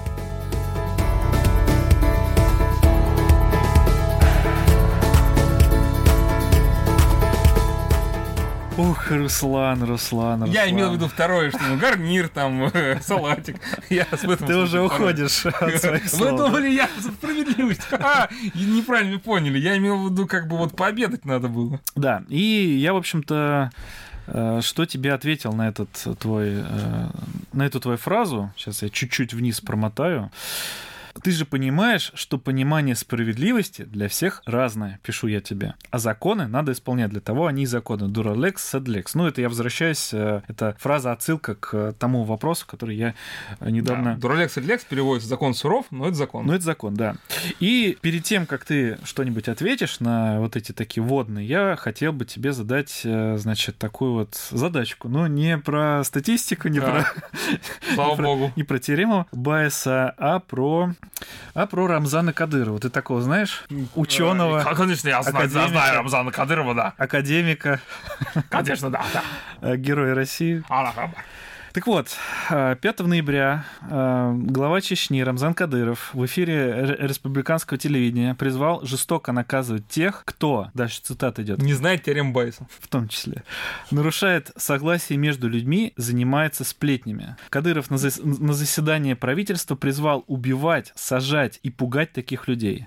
Ух, Руслан, Руслан, Руслан. Я имел в виду второе, что ну, гарнир, там, салатик. Я с этом Ты уже уходишь от своих слов. Вы думали, я за справедливость? А, неправильно поняли. Я имел в виду, как бы вот пообедать надо было. Да, и я, в общем-то, что тебе ответил на этот твой, на эту твою фразу? Сейчас я чуть-чуть вниз промотаю. Ты же понимаешь, что понимание справедливости для всех разное, пишу я тебе. А законы надо исполнять, для того они и законы. Dura-lex, sed-lex. Ну, это я возвращаюсь, это фраза, отсылка к тому вопросу, который я недавно... Да. Dura-lex, sed-lex переводится закон суров, но это закон. Ну, это закон, да. И перед тем, как ты что-нибудь ответишь на вот эти такие вводные, я хотел бы тебе задать, значит, такую вот задачку. Но не про статистику, не да. про... Слава не про, богу. Не про теорему Байеса, а про... А про Рамзана Кадырова. Ты такого знаешь? Ученого. Конечно, я знаю, знаю Рамзана Кадырова, да. Академика. Конечно, да. да. Героя России. Так вот, пятого ноября глава Чечни Рамзан Кадыров в эфире республиканского телевидения призвал жестоко наказывать тех, кто, дальше цитата идет, не знает теорему Байеса, в том числе, нарушает согласие между людьми, занимается сплетнями. Кадыров на заседании правительства призвал убивать, сажать и пугать таких людей.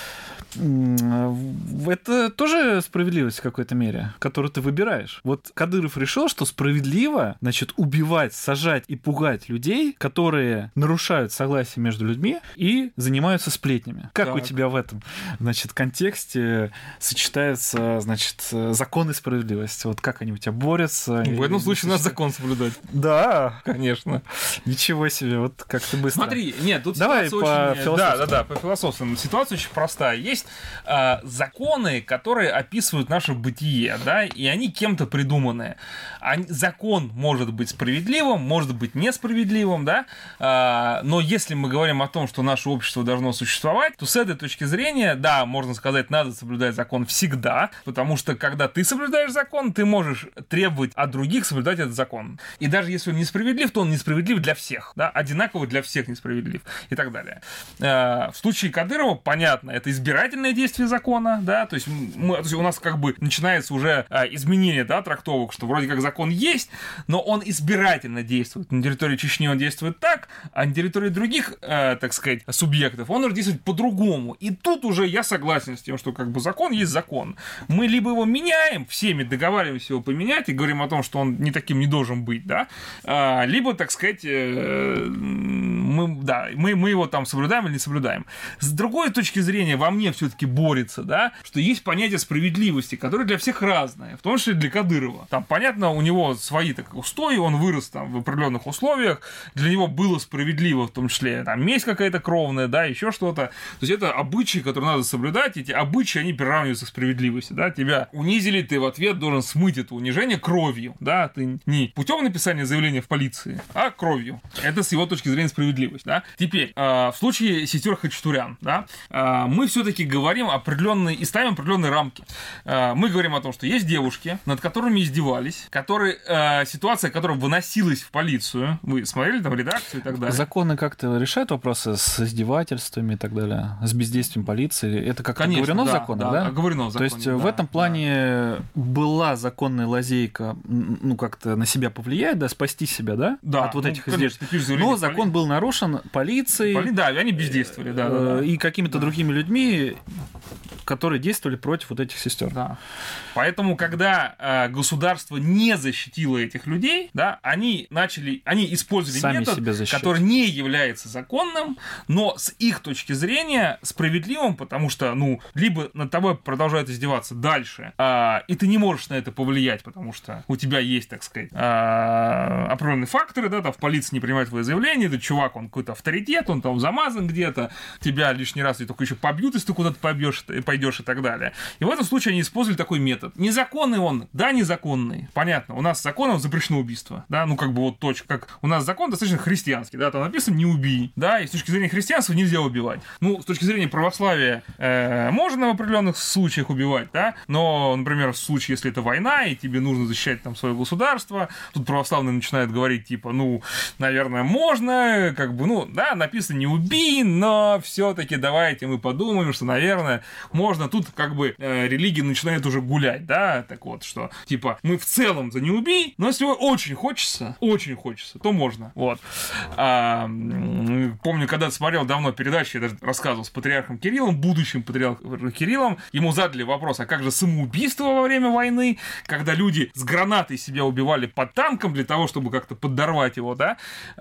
Это тоже справедливость в какой-то мере, которую ты выбираешь. Вот Кадыров решил, что справедливо, значит, убивать, сажать и пугать людей, которые нарушают согласие между людьми и занимаются сплетнями. Как так. у тебя в этом, значит, контексте сочетаются, значит, закон и справедливость? Вот как они у тебя борются? В этом случае надо закон соблюдать. Да, конечно. Ничего себе, вот как ты быстро. Смотри, нет, тут Давай ситуация по очень... философски. Да, да, да, по философски. Ситуация очень простая. Есть э, законы, которые описывают наше бытие, да, и они кем-то придуманы. Они, закон может быть справедливым, может быть несправедливым, да, э, но если мы говорим о том, что наше общество должно существовать, то с этой точки зрения, да, можно сказать, надо соблюдать закон всегда, потому что когда ты соблюдаешь закон, ты можешь требовать от других соблюдать этот закон. И даже если он несправедлив, то он несправедлив для всех, да, одинаково для всех несправедлив и так далее. Э, в случае Кадырова, понятно, это избирательное действие закона, да, то есть, мы, то есть у нас как бы начинается уже а, изменение, да, трактовок, что вроде как закон есть, но он избирательно действует. На территории Чечни он действует так, а на территории других, а, так сказать, субъектов он уже действует по-другому. И тут уже я согласен с тем, что как бы закон есть закон. Мы либо его меняем, всеми договариваемся его поменять и говорим о том, что он не таким не должен быть, да, а, либо, так сказать, э, мы, да, мы, мы его там соблюдаем или не соблюдаем. С другой точки зрения, во мне все-таки борется, да, что есть понятие справедливости, которое для всех разное, в том числе для Кадырова. Там, понятно, у него свои так, устои, он вырос там в определенных условиях, для него было справедливо, в том числе, там, месть какая-то кровная, да, еще что-то. То есть это обычаи, которые надо соблюдать, эти обычаи, они приравниваются к справедливости, да, тебя унизили, ты в ответ должен смыть это унижение кровью, да, ты не путем написания заявления в полиции, а кровью. Это с его точки зрения справедливость, да. Теперь, э, в случае сестер Хачатурян, да, э, мы все-таки говорим определенные и ставим определенные рамки. Э, мы говорим о том, что есть девушки, над которыми издевались, которые, э, ситуация, которая выносилась в полицию, вы смотрели там редакцию и так далее. Законы как-то решают вопросы с издевательствами и так далее, с бездействием полиции? Это как оговорено да, в законе, да? да? Оговорено в законе, То есть да, в этом плане да. была законная лазейка, ну, как-то на себя повлиять, да, спасти себя, да, да, от вот ну, этих издевательств. Но закон был нарушен. нарушен полицией. Поли... Да, они бездействовали, да, да, да. И какими-то да. другими людьми, которые действовали против вот этих сестер. Да. Поэтому, когда э, государство не защитило этих людей, да, они начали, они использовали Сами метод, который не является законным, но с их точки зрения справедливым, потому что, ну, либо над тобой продолжают издеваться дальше, э, и ты не можешь на это повлиять, потому что у тебя есть, так сказать, э, определенные факторы, да, там в полиции не принимают твои заявления, этот чувак, он какой-то авторитет, он там замазан где-то, тебя лишний раз и только еще побьют, если ты куда-то побьешь, пойдешь и так далее. И в этом случае они использовали такой метод. Незаконный он, да, незаконный. Понятно, у нас законом запрещено убийство, да, ну как бы вот точка, как у нас закон достаточно христианский, да, там написано «не убий», да, и с точки зрения христианства нельзя убивать. Ну, с точки зрения православия э, можно в определенных случаях убивать, да, но, например, в случае, если это война, и тебе нужно защищать там свое государство, тут православные начинают говорить, типа, ну, наверное, можно, как бы, ну, да, написано «не убий», но все-таки давайте мы подумаем, что, наверное, можно. Тут как бы э, религия начинает уже гулять, да, так вот, что, типа, мы в целом за не убий, но если очень хочется, очень хочется, то можно, вот. А, помню, когда смотрел давно передачи, я даже рассказывал с патриархом Кириллом, будущим патриархом Кириллом, ему задали вопрос, а как же самоубийство во время войны, когда люди с гранатой себя убивали под танком для того, чтобы как-то подорвать его, да,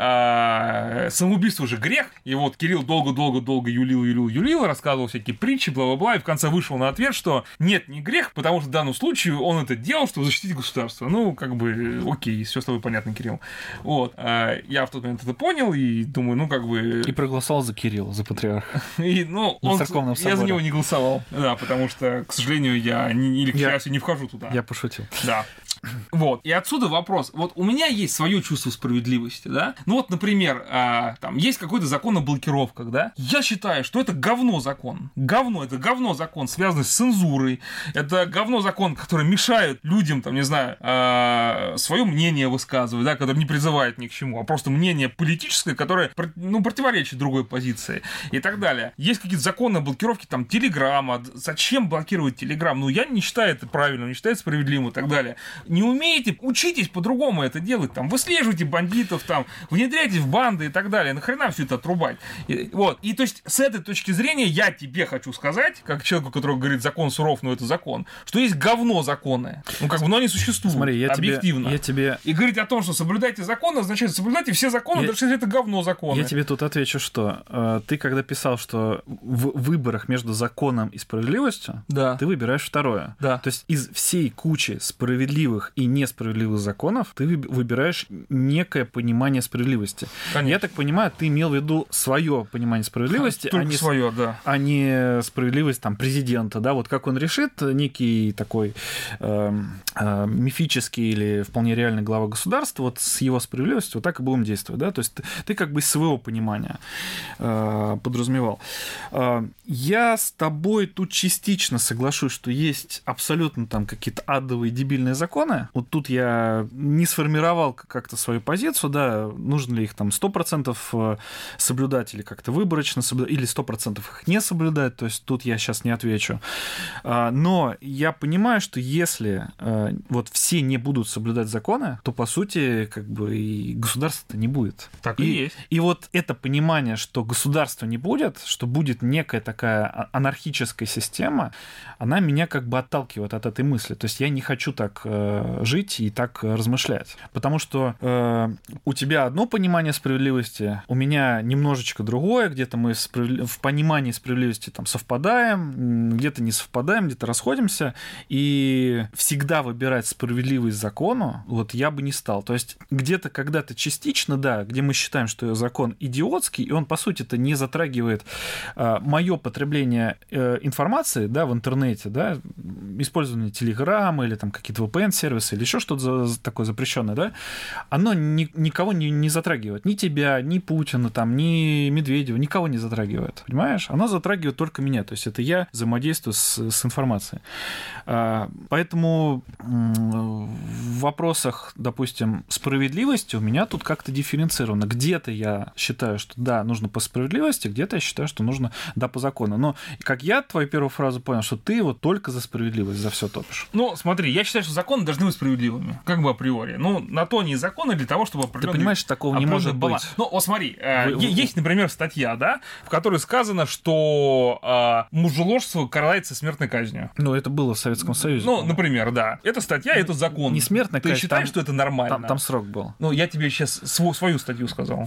а, самоубийство же грех, и вот Кирилл долго-долго-долго юлил, юлил, юлил, рассказывал всякие притчи, бла-бла-бла, и в конце вышел на ответ, что нет, не грех, потому что в данном случае он это делал, чтобы защитить государство. Ну, как бы, окей, все с тобой понятно, Кирилл. Вот. А я в тот момент это понял и думаю, ну, как бы... И проголосовал за Кирилла, за патриарха. И, ну, он, я за него не голосовал, да, потому что, к сожалению, я не, или к счастью не вхожу туда. Я пошутил. Да. Вот. И отсюда вопрос. Вот у меня есть свое чувство справедливости, да? Ну вот, например, а, там есть какой-то закон о блокировках, да? Я считаю, что это говно закон. Говно. Это говно закон, связанный с цензурой. Это говно закон, который мешает людям, там, не знаю, а, свое мнение высказывать, да, который не призывает ни к чему, а просто мнение политическое, которое, ну, противоречит другой позиции и так далее. Есть какие-то законы о блокировке, там, Телеграма. Зачем блокировать Телеграм? Ну, я не считаю это правильным, не считаю это справедливым и так далее. Не умеете, учитесь по-другому это делать, там, выслеживайте бандитов, там, внедряйтесь в банды и так далее, нахрена все это отрубать? И, вот, и то есть с этой точки зрения я тебе хочу сказать, как человеку, который говорит, закон суров, но это закон, что есть говно законы, ну, как бы, но они существуют, Смотри, я объективно. Тебе, я тебе... И говорить о том, что соблюдайте законы, означает, соблюдайте все законы, я... даже если это говно законы. Я тебе тут отвечу, что э, ты, когда писал, что в выборах между законом и справедливостью, да. ты выбираешь второе. Да. То есть из всей кучи справедливых и несправедливых законов ты выбираешь некое понимание справедливости. Конечно. Я так понимаю, ты имел в виду свое понимание справедливости, Только а не, свое, да. а не справедливость там, президента, да, вот как он решит, некий такой э, э, мифический или вполне реальный глава государства, вот с его справедливостью вот так и будем действовать, да, то есть ты, ты как бы из своего понимания э, подразумевал. Э, я с тобой тут частично соглашусь, что есть абсолютно там какие-то адовые дебильные законы. Вот тут я не сформировал как-то свою позицию, да, нужно ли их там сто процентов соблюдать или как-то выборочно соблюдать, или сто процентов их не соблюдать, то есть тут я сейчас не отвечу. Но я понимаю, что если вот все не будут соблюдать законы, то, по сути, как бы и государства-то не будет. Так и, и есть. И вот это понимание, что государства не будет, что будет некая такая анархическая система, она меня как бы отталкивает от этой мысли. То есть я не хочу так э, жить и так размышлять. Потому что э, у тебя одно понимание справедливости, у меня немножечко другое, где-то мы справедли... в понимании справедливости там совпадаем, где-то не совпадаем, где-то расходимся, и всегда выбирать справедливость закону, вот я бы не стал. То есть где-то когда-то частично, да, где мы считаем, что закон идиотский, и он, по сути-то, не затрагивает э, мое потребление э, информации, да, в интернете, да, использование Телеграма или там какие-то ви пи эн-сервисы или еще что-то за, такое запрещенное, да, оно ни, никого не, не затрагивает. Ни тебя, ни Путина, там, ни Медведева, никого не затрагивает. Понимаешь? Оно затрагивает только меня. То есть это я я взаимодействую с, с информацией. Поэтому в вопросах, допустим, справедливости у меня тут как-то дифференцировано. Где-то я считаю, что да, нужно по справедливости, где-то я считаю, что нужно да, по закону. Но как я твою первую фразу понял, что ты вот только за справедливость, за все топишь. Ну, смотри, я считаю, что законы должны быть справедливыми, как бы априори. Ну, на то не законы для того, чтобы определенный... Ты понимаешь, такого не может баланс. быть. Ну, вот смотри, Вы... есть, например, статья, да, в которой сказано, что э, мужеложство карается смертной казнью. Ну, это было в Советском Союзе. Ну, например, да. Это статья, это закон. Не смертная казнь. Ты считаешь, там, что это нормально? Там, там срок был. Ну, я тебе сейчас свою, свою статью сказал.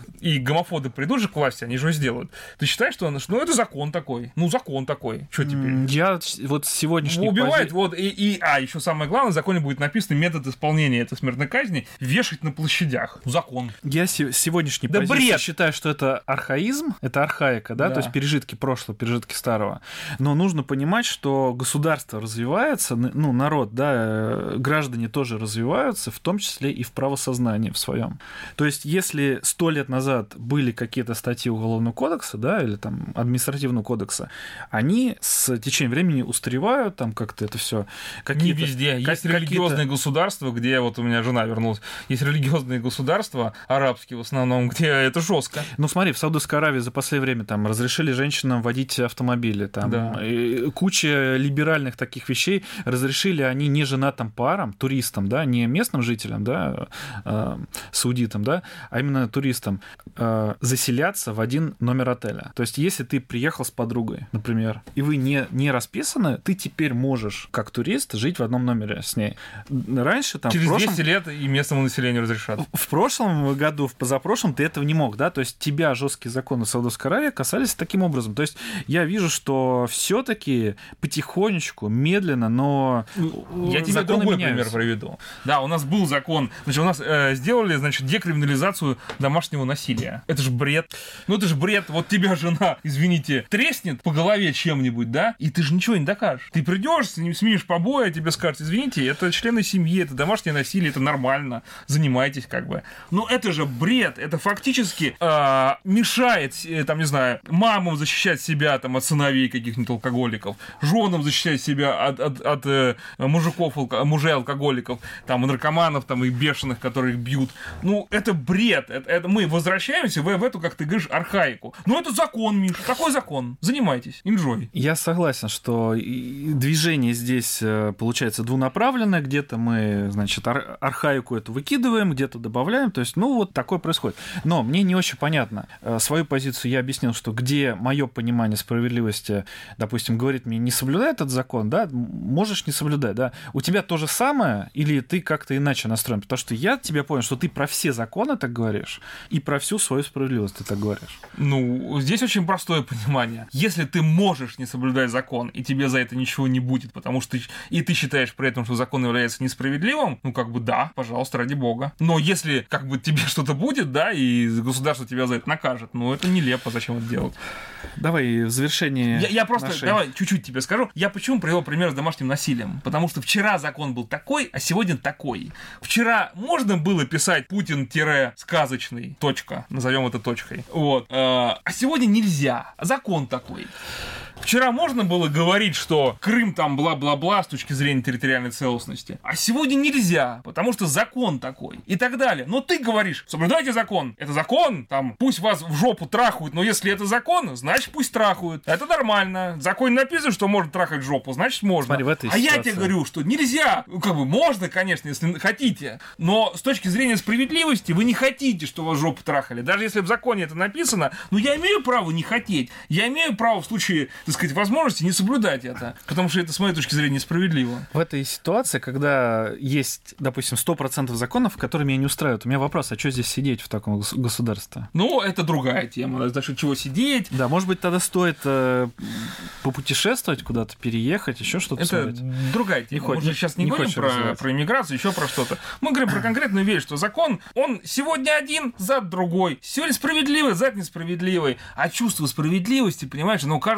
И гомофобы придут же к власти, они же сделают. Ты считаешь, что ну, это закон такой? Ну, закон такой. Что теперь? Я вот сегодняшний... Убивает, пози... вот, и, и... А, еще самое главное, в законе будет написан метод исполнения этой смертной казни вешать на площадях. Закон. Я с сегодняшней да позиции бред! считаю, что это архаизм, это архаика, да? да, то есть пережитки прошлого, пережитки старого. Но нужно понимать, что государство развивается, ну, народ, да, граждане тоже развиваются, в том числе и в правосознании в своем. То есть, если сто лет назад были какие-то статьи Уголовного кодекса, да, или там административного кодекса, они с течением времени устаревают, там как-то это все. Не везде. Есть религиозные государства, где вот у меня жена вернулась, есть религиозные государства, арабские в основном, где это жестко. Ну смотри, в Саудовской Аравии за последнее время там разрешили женщинам водить автомобили, там да. куча либеральных таких вещей разрешили они не женатым парам, туристам, да, не местным жителям, да, э, саудитам, да, а именно туристам э, заселяться в один номер отеля. То есть, если ты приехал с подругой, например, и вы не, не расписаны, ты теперь можешь, как турист, жить в одном номере с ней. Раньше там... Через в прошлом... двести лет и местному населению разрешат. В, в прошлом году, в позапрошлом ты этого не мог, да, то есть тебя жесткие законы Саудовской Аравии касались таким образом. То есть, я вижу, что все-таки потихонечку, медленно, но я тебе другой меняются. Пример приведу. Да, у нас был закон, значит, у нас э, сделали, значит, декриминализацию домашнего насилия. Это же бред. Ну, это же бред. Вот тебя жена, извините, треснет по голове чем-нибудь, да, и ты же ничего не докажешь. Ты придешь, снимешь побои, тебе скажут, извините, это члены семьи, это домашнее насилие, это нормально, занимайтесь как бы. Но это же бред. Это фактически э, мешает, э, там, не знаю, мамам защищать себя там, от сыновей каких-нибудь алкоголиков, женам защищать себя от, от, от э, мужиков, алко- мужей алкоголиков, там, наркоманов, там, и бешеных, которые их бьют. Ну, это бред. Это, это мы возвращаемся в, в эту, как ты говоришь, архаику. Ну, это закон, Миш. Такой закон. Занимайтесь. Enjoy. Я согласен, что движение здесь получается двунаправленное. Где-то мы, значит, ар- архаику эту выкидываем, где-то добавляем. То есть, ну, вот такое происходит. Но мне не очень понятно. Свою позицию я объяснил, что где мое понимание справедливости, допустим, говорит мне, не соблюдай этот закон, да, можешь не соблюдать, да. У тебя то же самое или ты как-то иначе настроен? Потому что я тебя понял, что ты про все законы так говоришь и про всю свою справедливость ты так говоришь. Ну, здесь очень простое понимание. Если ты можешь не соблюдать закон, и тебе за это ничего не будет, потому что ты, и ты считаешь при этом, что закон является несправедливым, ну, как бы, да, пожалуйста, ради бога. Но если, как бы, тебе что-то будет, да, и государство тебя за это накажет, ну, это нелепо, зачем это делать. Давай в завершении Я, я просто, нашей... давай, чуть-чуть тебе скажу. Я почему привел пример с домашним насилием? Потому что вчера закон был такой, а сегодня такой. Вчера можно было писать Путин-сказочный, точка, назовем это точкой. Вот. А сегодня нельзя. Закон такой. Вчера можно было говорить, что Крым там бла-бла-бла с точки зрения территориальной целостности, а сегодня нельзя, потому что закон такой и так далее. Но ты говоришь, соблюдайте закон. Это закон, там, пусть вас в жопу трахают, но если это закон, значит пусть трахают. Это нормально. В законе написано, что можно трахать жопу, значит можно. Смотри, в этой а ситуации... я тебе говорю, что нельзя. Ну, как бы можно, конечно, если хотите, но с точки зрения справедливости вы не хотите, что вас жопу трахали. Даже если в законе это написано, ну я имею право не хотеть. Я имею право в случае, так сказать, возможности не соблюдать это, потому что это, с моей точки зрения, несправедливо. В этой ситуации, когда есть, допустим, сто процентов законов, которые меня не устраивают, у меня вопрос, а что здесь сидеть в таком государстве? Ну, это другая тема, значит, чего сидеть. Да, может быть, тогда стоит э, попутешествовать куда-то, переехать, еще что-то Это смотреть. Другая тема. Не Мы хочешь, же сейчас не, не говорим про, про иммиграцию, еще про что-то. Мы говорим про конкретную вещь, что закон, он сегодня один, завтра другой. Сегодня справедливый, завтра несправедливый. А чувство справедливости, понимаешь, оно у каждого человека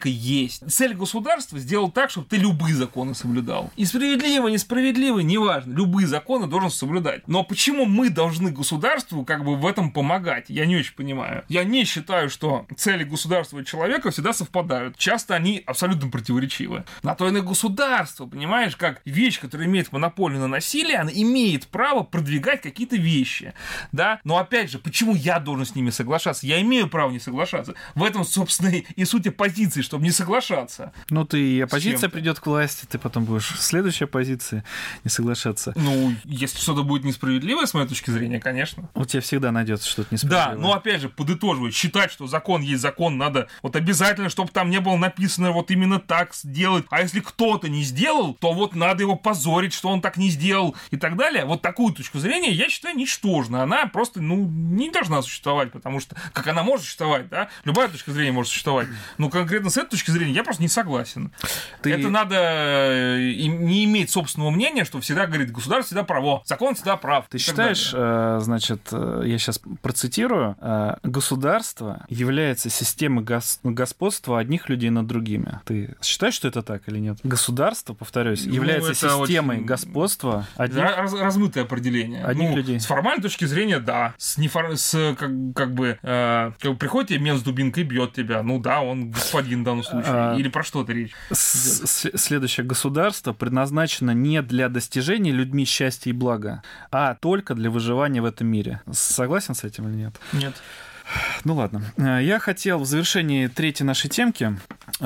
человека есть. Цель государства сделать так, чтобы ты любые законы соблюдал. И справедливо, несправедливо, неважно. Любые законы должен соблюдать. Но почему мы должны государству как бы в этом помогать? Я не очень понимаю. Я не считаю, что цели государства и человека всегда совпадают. Часто они абсолютно противоречивы. На то и на государство, понимаешь, как вещь, которая имеет монополию на насилие, она имеет право продвигать какие-то вещи. Да? Но опять же, почему я должен с ними соглашаться? Я имею право не соглашаться. В этом, собственно, и суть оппозиции, чтобы не соглашаться. Ну, ты и оппозиция придет к власти, ты потом будешь в следующей оппозиции не соглашаться. Ну, если что-то будет несправедливое, с моей точки зрения, конечно. У тебя всегда найдется что-то несправедливое. Да, но опять же, подытоживаю, считать, что закон есть закон, надо вот обязательно, чтобы там не было написано вот именно так сделать. А если кто-то не сделал, то вот надо его позорить, что он так не сделал и так далее. Вот такую точку зрения я считаю ничтожной. Она просто, ну, не должна существовать, потому что, как она может существовать, да, любая точка зрения может существовать. Но конкретно с этой точки зрения я просто не согласен. Ты... Это надо не иметь собственного мнения, что всегда говорит, государство всегда право, закон всегда прав. Ты считаешь, э, значит, я сейчас процитирую, э, государство является системой гос- господства одних людей над другими. Ты считаешь, что это так или нет? Государство, повторюсь, ну, является системой очень... господства одних... Раз, размытое определение. Одних ну, людей. С формальной точки зрения, да. С, нефор... с как, как бы, э, как бы приходит тебе мент с дубинкой и бьет тебя. Ну да, он господин в данном случае. А... Или про что-то речь? С- следующее. Государство предназначено не для достижения людьми счастья и блага, а только для выживания в этом мире. Согласен с этим или нет? Нет. Ну ладно. Я хотел в завершении третьей нашей темки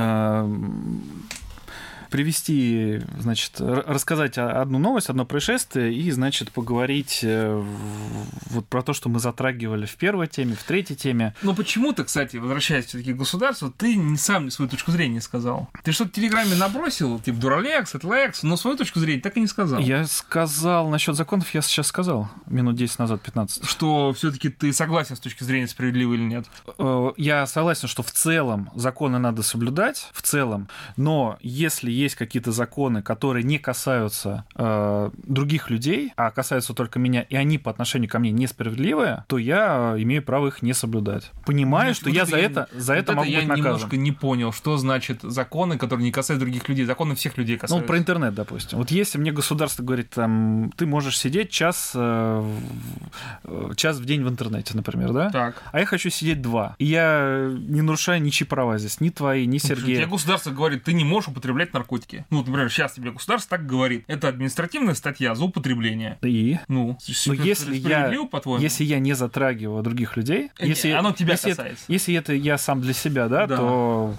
привести, значит, рассказать одну новость, одно происшествие и, значит, поговорить вот про то, что мы затрагивали в первой теме, в третьей теме. Но почему-то, кстати, возвращаясь все-таки к государству, ты не сам свою точку зрения не сказал. Ты что-то в Телеграме набросил, типа Дуралекс, Этлекс, но свою точку зрения так и не сказал. Я сказал насчет законов, я сейчас сказал, минут десять назад, пятнадцать. Что все-таки ты согласен с точки зрения справедливо или нет? Я согласен, что в целом законы надо соблюдать, в целом, но если есть какие-то законы, которые не касаются э, других людей, а касаются только меня, и они по отношению ко мне несправедливые, то я имею право их не соблюдать. Понимаю, ну, что вот я за это, за вот это могу это быть наказан. Я немножко не понял, что значит законы, которые не касаются других людей. Законы всех людей касаются. Ну, про интернет, допустим. Вот если мне государство говорит, там, ты можешь сидеть час, э, час в день в интернете, например, да? Так. А я хочу сидеть два. И я не нарушаю ничьи права здесь, ни твои, ни Сергея. Тебе государство говорит, ты не можешь употреблять наркотики. Ну, например, сейчас тебе государство так говорит. Это административная статья за употребление. И? Ну, Но если я, если я не затрагиваю других людей, не, если, оно тебя если касается. Это, если это я сам для себя, да, да, то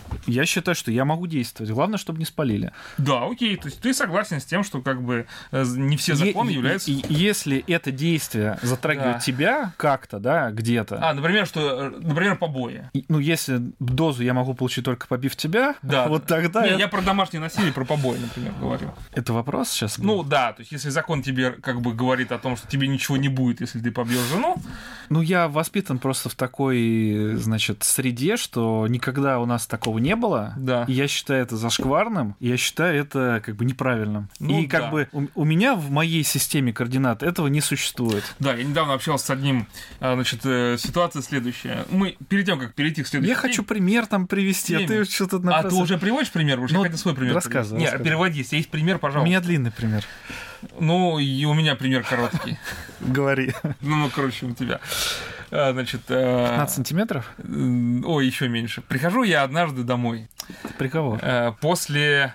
я считаю, что я могу действовать. Главное, чтобы не спалили. Да, окей. То есть ты согласен с тем, что как бы не все законы е- являются... И, если это действие затрагивает да. тебя как-то, да, где-то... А, например, что, например, побои. Ну, если дозу я могу получить только побив тебя, да. вот тогда... Не, я... я про домашнее насилие, про побои, например, говорю. Это вопрос сейчас? Был? Ну, да. То есть если закон тебе как бы говорит о том, что тебе ничего не будет, если ты побьешь жену... Ну, я воспитан просто в такой, значит, среде, что никогда у нас такого не было. Да. И я считаю это зашкварным, и я считаю это как бы неправильным. Ну, и как да. бы у, у меня в моей системе координат этого не существует. Да, я недавно общался с одним, значит, ситуация следующая. Мы перед тем, как перейти к следующей... Я хочу пример там привести, а ты что-то написал. А ты уже приводишь пример? Уже ну, я хотел свой пример. Рассказывай. Нет, переводи, если есть пример, пожалуйста. У меня длинный пример. Ну, и у меня пример короткий. Говори. Ну, ну, короче, у тебя. Значит... пятнадцать сантиметров? Ой, еще меньше. Прихожу я однажды домой. При кого? После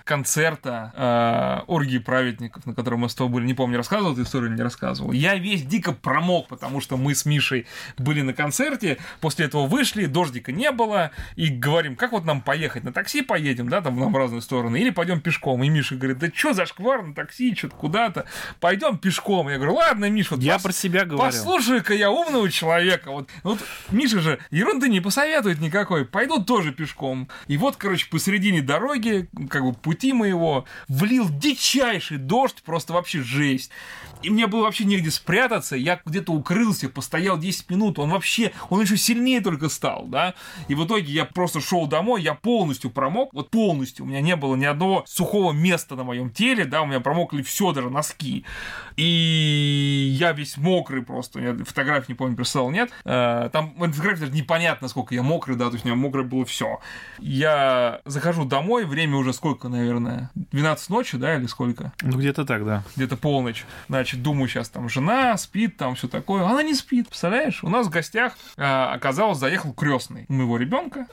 концерта «Оргии праведников», на котором мы с тобой были, не помню, рассказывал эту историю или не рассказывал. Я весь дико промок, потому что мы с Мишей были на концерте, после этого вышли, дождика не было, и говорим, как вот нам поехать, на такси поедем, да, там в разные стороны, или пойдем пешком. И Миша говорит, да что за шквар на такси, что-то куда-то, пойдем пешком. Я говорю, ладно, Миш, вот я пос... про себя говорю. Послушай-ка я умного человека. Вот, вот Миша же ерунды не посоветует никакой, пойду тоже пешком. И вот, короче, посередине дороги, как бы пути моего, влил дичайший дождь, просто вообще жесть. И мне было вообще негде спрятаться, я где-то укрылся, постоял десять минут, он вообще, он еще сильнее только стал, да. И в итоге я просто шел домой, я полностью промок, вот полностью, у меня не было ни одного сухого места на моем теле, да, у меня промокли все, даже носки. И я весь мокрый просто, я фотографии не помню, прислал, нет. Э, там в этой фотографии даже непонятно, сколько я мокрый, да, то есть у меня мокрое было все. Я захожу домой, время уже сколько, наверное, двенадцать ночи, да, или сколько? Ну, где-то так, да. Где-то полночь. Значит, думаю, сейчас там жена спит, там все такое. Она не спит, представляешь? У нас в гостях э, оказалось, заехал крестный моего ребенка,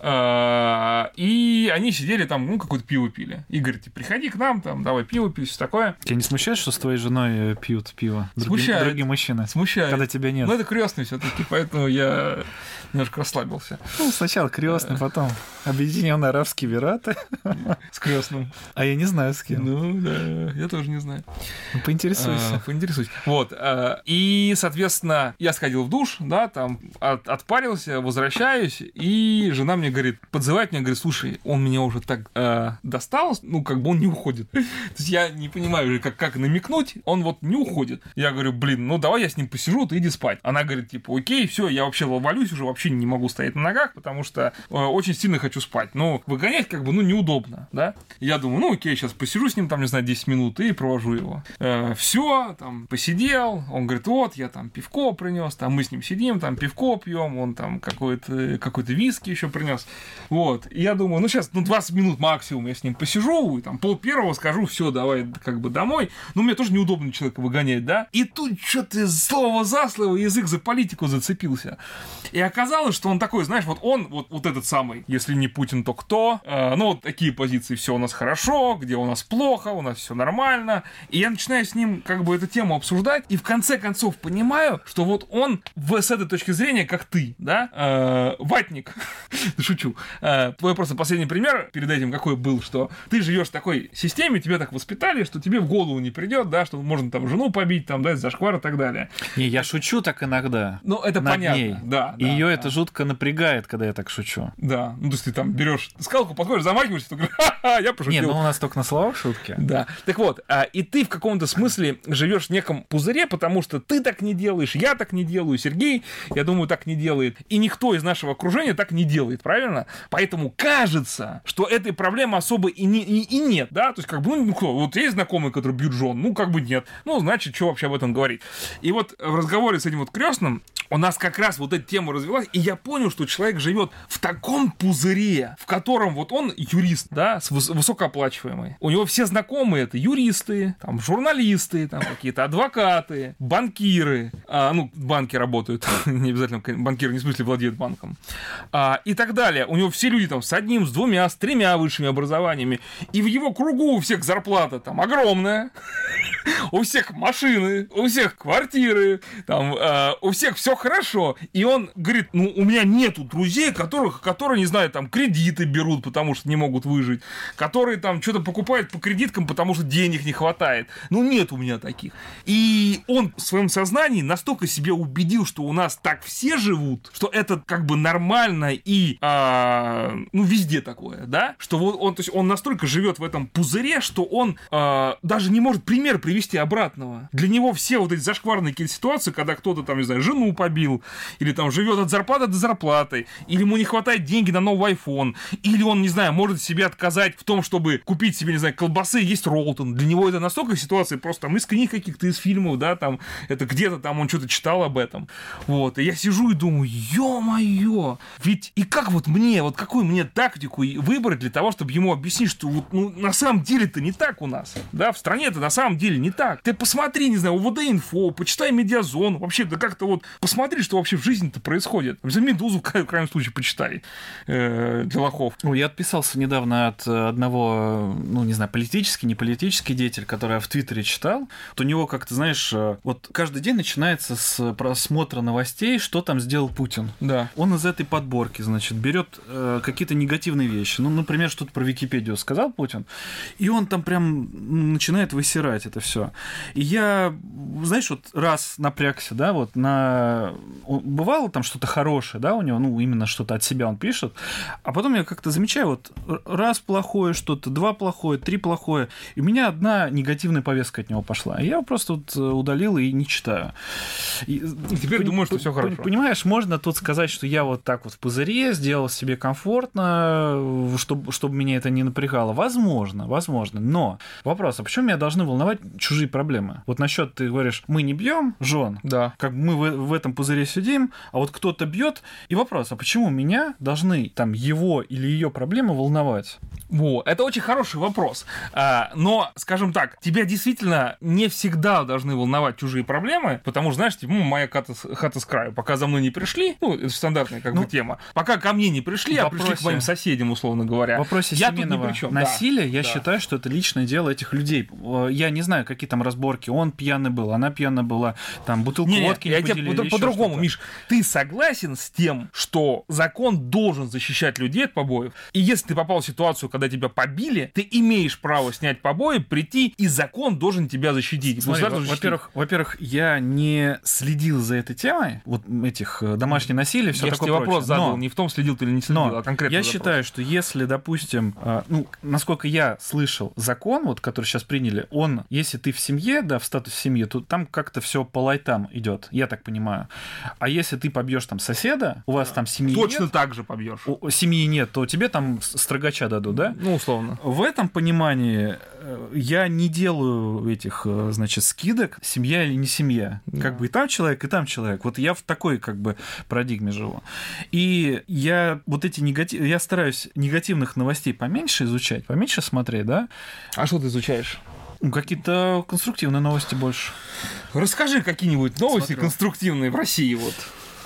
э, и они сидели там, ну, какое-то пиво пили. И говорит, приходи к нам, там, давай пиво пить, все такое. Тебя не смущает, что с твоей женой пьют пиво? Другие, Смущает. другие мужчины? Смущает. Когда тебя нет. Ну, это крестный все-таки, поэтому я немножко расслабился. Ну, сначала крестный, потом Объединенные Арабские Эмираты. С крестным. А я не знаю, с кем. Ну, да, я тоже не знаю. Ну, поинтересуйся. А, поинтересуйся. Вот. А, и, соответственно, я сходил в душ, да, там от, отпарился, возвращаюсь, и жена мне говорит, подзывает меня, говорит, слушай, он меня уже так а, достал, ну, как бы он не уходит. То есть я не понимаю уже, как, как намекнуть, он вот не уходит. Я говорю, блин, ну, давай я с ним посижу, ты иди спать. Она говорит, типа, окей, все, я вообще валюсь уже, вообще не могу стоять на ногах, потому что э, очень сильно хочу спать. Ну, выгонять как бы, ну, неудобно, да. Я думаю, ну, окей, сейчас посижу с ним, там, не знаю, десять минут и провожу его. Э, все, там, посидел, он говорит, вот, я там пивко принес, там, мы с ним сидим, там, пивко пьем, он там какой-то, какой-то виски еще принес. Вот. И я думаю, ну, сейчас, ну, двадцать минут максимум я с ним посижу, и там, пол первого скажу, все, давай, как бы, домой. Ну, мне тоже неудобно человека выгонять, да. И тут что-то слово за слово, язык за политику зацепился. И оказалось, что он такой, знаешь, вот он, вот, вот этот самый, если не Путин, то кто? Э, ну, вот такие позиции, все у нас хорошо, где у нас плохо, у нас все нормально. И я начинаю с ним как бы эту тему обсуждать, и в конце концов понимаю, что вот он в, с этой точки зрения, как ты, да, э, ватник, шучу. Э, твой просто последний пример перед этим какой был, что ты живешь в такой системе, тебя так воспитали, что тебе в голову не придет, да, что можно там жену побить, там, да, зашквар и так далее. Не, я шучу так иногда. Ну, это над понятно, ней. да. И да, ее да. это жутко напрягает, когда я так шучу. Да, ну то есть ты там берешь скалку, подходишь, замахиваешься, ты говоришь, ха-ха, я пошутил. Не, ну у нас только на словах шутки. Да. Так вот, а, и ты в каком-то смысле живешь в неком пузыре, потому что ты так не делаешь, я так не делаю, Сергей, я думаю, так не делает, и никто из нашего окружения так не делает, правильно? Поэтому кажется, что этой проблемы особо и, не, и, и нет, да, то есть как бы, ну, кто, вот есть знакомые, которые бьют жен, ну, как бы нет, ну, значит, что вообще об этом говорить? И вот в разговоре с этим вот крестным у нас как раз вот эта тема развилась, и я понял, что человек живет в таком пузыре, в котором вот он юрист, да, высокооплачиваемый. У него все знакомые это юристы, там, журналисты, там, какие-то адвокаты, банкиры, а, ну, банки работают, не обязательно банкиры, не в смысле владеют банком, а, и так далее. У него все люди там с одним, с двумя, с тремя высшими образованиями, и в его кругу у всех зарплата там огромная, у всех машины, у всех квартиры, там, э, у всех все хорошо. И он говорит, ну, у меня нету друзей, которых, которые, не знаю, там, кредиты берут, потому что не могут выжить, которые там что-то покупают по кредиткам, потому что денег не хватает. Ну, нет у меня таких. И он в своем сознании настолько себя убедил, что у нас так все живут, что это как бы нормально и, э, ну, везде такое, да, что вот он, то есть он настолько живет в этом пузыре, что он э, даже не может пример привести обратного. Для него все вот эти зашкварные какие-то ситуации, когда кто-то там, не знаю, жену побил, или там живет от зарплаты до зарплаты, или ему не хватает денег на новый iPhone, или он, не знаю, может себе отказать в том, чтобы купить себе, не знаю, колбасы и есть Роллтон. Для него это настолько ситуация просто там из книг каких-то, из фильмов, да, там, это где-то там он что-то читал об этом. Вот, и я сижу и думаю, ё-моё, ведь и как вот мне, вот какую мне тактику выбрать для того, чтобы ему объяснить, что вот, ну, на самом деле-то не так у нас, да, в стране-то на самом деле не так. Ты посмотри, не знаю, УВД-инфо, почитай Медиазону, вообще, да как-то вот посмотри, что вообще в жизни-то происходит. За Медузу, в крайнем случае, почитай э, для лохов. Ну, я отписался недавно от одного, ну, не знаю, политический, не политический деятель, который я в Твиттере читал. Вот у него, как ты знаешь, вот каждый день начинается с просмотра новостей, что там сделал Путин. Да. Он из этой подборки, значит, берет э, какие-то негативные вещи. Ну, например, что-то про Википедию сказал Путин, и он там прям начинает высирать это все. И я, знаешь, вот раз напрягся, да, вот на... Бывало там что-то хорошее, да, у него, ну, именно что-то от себя он пишет, а потом я как-то замечаю, вот раз плохое что-то, два плохое, три плохое, и у меня одна негативная повестка от него пошла. И я его просто вот удалил и не читаю. И, и теперь пон- думаю, что все хорошо. Понимаешь, можно тут сказать, что я вот так вот в пузыре сделал себе комфортно, чтобы, чтобы меня это не напрягало. Возможно, возможно. Но вопрос, а почему меня должны волновать чужие чужие проблемы. Вот насчет, ты говоришь, мы не бьем жен, Да. как бы мы в, в этом пузыре сидим, а вот кто-то бьет. И вопрос, а почему меня должны там его или ее проблемы волновать? Во, это очень хороший вопрос. А, но, скажем так, тебя действительно не всегда должны волновать чужие проблемы, потому что, знаешь, типа, ну, моя хата, с- хата с краю, пока за мной не пришли, ну, это стандартная как Ну, бы тема, пока ко мне не пришли, а пришли к вопросе- моим соседям, условно говоря. В вопросе я тут ни семейного при чем. насилия я да. считаю, что это личное дело этих людей. Э, Я не знаю, какие там разборки. Он пьяный был, она пьяная была, там бутылку Не, не, водки не я тебе поделили, по- еще по-другому, что-то. Миш. Ты согласен с тем, что закон должен защищать людей от побоев? И если ты попал в ситуацию, когда тебя побили, ты имеешь право снять побои, прийти, и закон должен тебя защитить. Смотри, Государство во- защитит. во-первых, во-первых, я не следил за этой темой, вот этих э, домашнее насилие, все я же такое тебе вопрос прочее. задал, Но- не в том, следил ты или не следил, Но а конкретно я вопрос. считаю, что если, допустим, э, ну, насколько я слышал, закон, вот, который сейчас приняли, он, если ты в семье, да, в статусе семьи, то там как-то все по лайтам идет, я так понимаю. А если ты побьешь там соседа, у вас там семьи Точно нет, так же побьешь. у- у семьи нет, то тебе там с- строгача дадут, да? Ну, условно. В этом понимании э, я не делаю этих, э, значит, скидок, семья или не семья. Как бы и там человек, и там человек. Вот я в такой, как бы, парадигме живу. И я вот эти негатив... Я стараюсь негативных новостей поменьше изучать, поменьше смотреть, да? А что ты изучаешь? Ну, какие-то конструктивные новости больше. Расскажи какие-нибудь новости Смотрю. конструктивные в России, вот.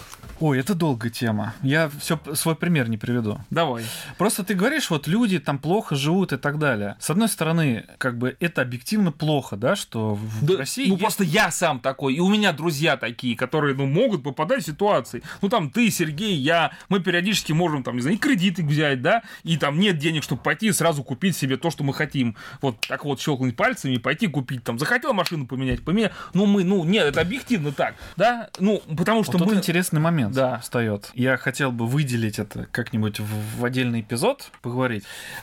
Ой, это долгая тема. Я все свой пример не приведу. Давай. Просто ты говоришь, вот люди там плохо живут и так далее. С одной стороны, как бы это объективно плохо, да, что в Да, России ну есть- просто я сам такой, и у меня друзья такие, которые, ну, могут попадать в ситуации. Ну, там, ты, Сергей, я, мы периодически можем, там, не знаю, и кредиты взять, да, и там нет денег, чтобы пойти и сразу купить себе то, что мы хотим. Вот так вот щелкнуть пальцами и пойти купить, там, захотел машину поменять, поменять. Ну, мы, ну, нет, это объективно так, да, ну, потому что Вот тут мы... интересный момент Да. встает. Я хотел бы выделить это как-нибудь в, в отдельный эпизод, поговорить.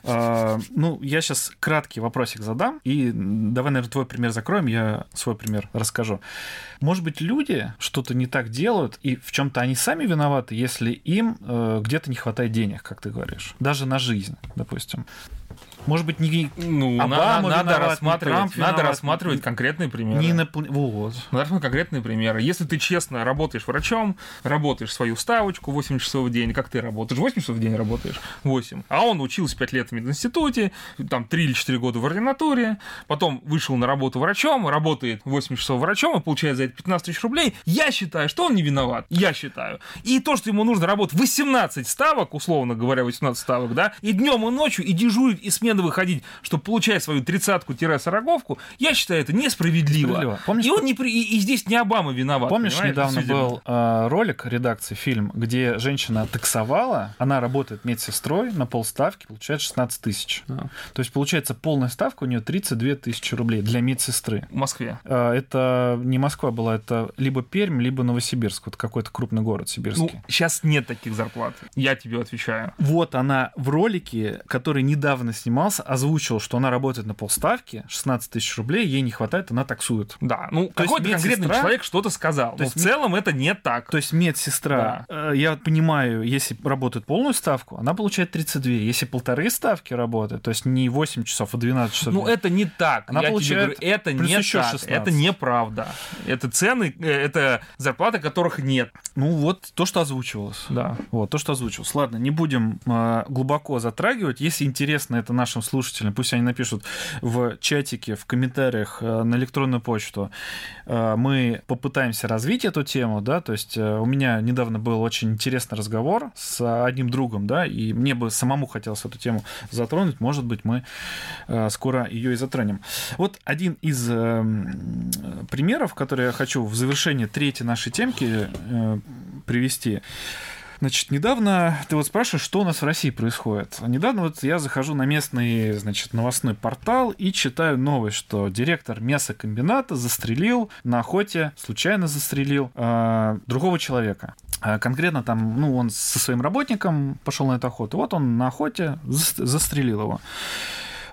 А, ну, я сейчас краткий вопросик задам, и давай, наверное, твой пример закроем, я свой пример расскажу. Может быть, люди что-то не так делают, и в чем-то они сами виноваты, если им э, где-то не хватает денег, как ты говоришь, даже на жизнь, допустим. Может быть, не, Ну, Обама на- надо виноват, не рассматривать, Трамп надо виноват, рассматривать конкретные примеры. не инопл- Вот. Надо рассмотреть конкретные примеры. Если ты честно работаешь врачом, работаешь свою ставочку восемь часов в день, как ты работаешь? восемь часов в день работаешь? восемь. А он учился пять лет в мединституте, там три или четыре года в ординатуре, потом вышел на работу врачом, работает восемь часов врачом и получает за это пятнадцать тысяч рублей. Я считаю, что он не виноват. Я считаю. И то, что ему нужно работать восемнадцать ставок, условно говоря, восемнадцать ставок, да, и днем, и ночью, и дежурить, и смены выходить, чтобы получать свою тридцатку-сороковку, я считаю, это несправедливо. Справедливо. Помнишь, и, он не при... и, и здесь не Обама виноват. Помнишь, понимаешь, недавно действительно. был э, ролик редакции, фильм, где женщина таксовала, она работает медсестрой на полставки, получает шестнадцать тысяч. Да. То есть, получается, полная ставка у нее тридцать две тысячи рублей для медсестры. В Москве. Э, Это не Москва была, это либо Пермь, либо Новосибирск, вот какой-то крупный город сибирский. Ну, сейчас нет таких зарплат. Я тебе отвечаю. Вот она в ролике, который недавно снимался, озвучила, что она работает на полставки, шестнадцать тысяч рублей, ей не хватает, она таксует. Да, ну, То есть какой-то конкретный медсестра- человек что-то сказал. То Но есть в целом это не так. То есть медсестра, э, я понимаю, если работает полную ставку, она получает тридцать две. Если полторы ставки работает, то есть не восемь часов, а двенадцать часов. Ну, это не так. Она Я тебе получает говорю, это плюс не еще так. шестнадцать. Это неправда. Это цены, э, это зарплаты, которых нет. Ну, вот то, что озвучивалось. Да. Вот, то, что озвучилось. Ладно, не будем э, глубоко затрагивать. Если интересно это нашим слушателям, пусть они напишут в чатике, в комментариях э, на электронную почту. Э, мы попытаемся развить эту тему, да, то есть э, у меня недавно был очень интересный разговор с одним другом, да, и мне бы самому хотелось эту тему затронуть. Может быть, мы э, скоро ее и затронем. Вот один из э, примеров, который я хочу в завершении третьей нашей темки э, привести. Значит, недавно ты вот спрашиваешь, что у нас в России происходит. Недавно вот я захожу на местный, значит, новостной портал и читаю новость, что директор мясокомбината застрелил на охоте, случайно застрелил э, другого человека. А конкретно там, ну, он со своим работником пошел на эту охоту. Вот он на охоте застрелил его.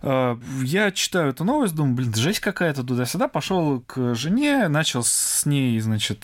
Я читаю эту новость, думаю, блин, жесть какая-то туда-сюда. Пошел к жене, начал с ней, значит,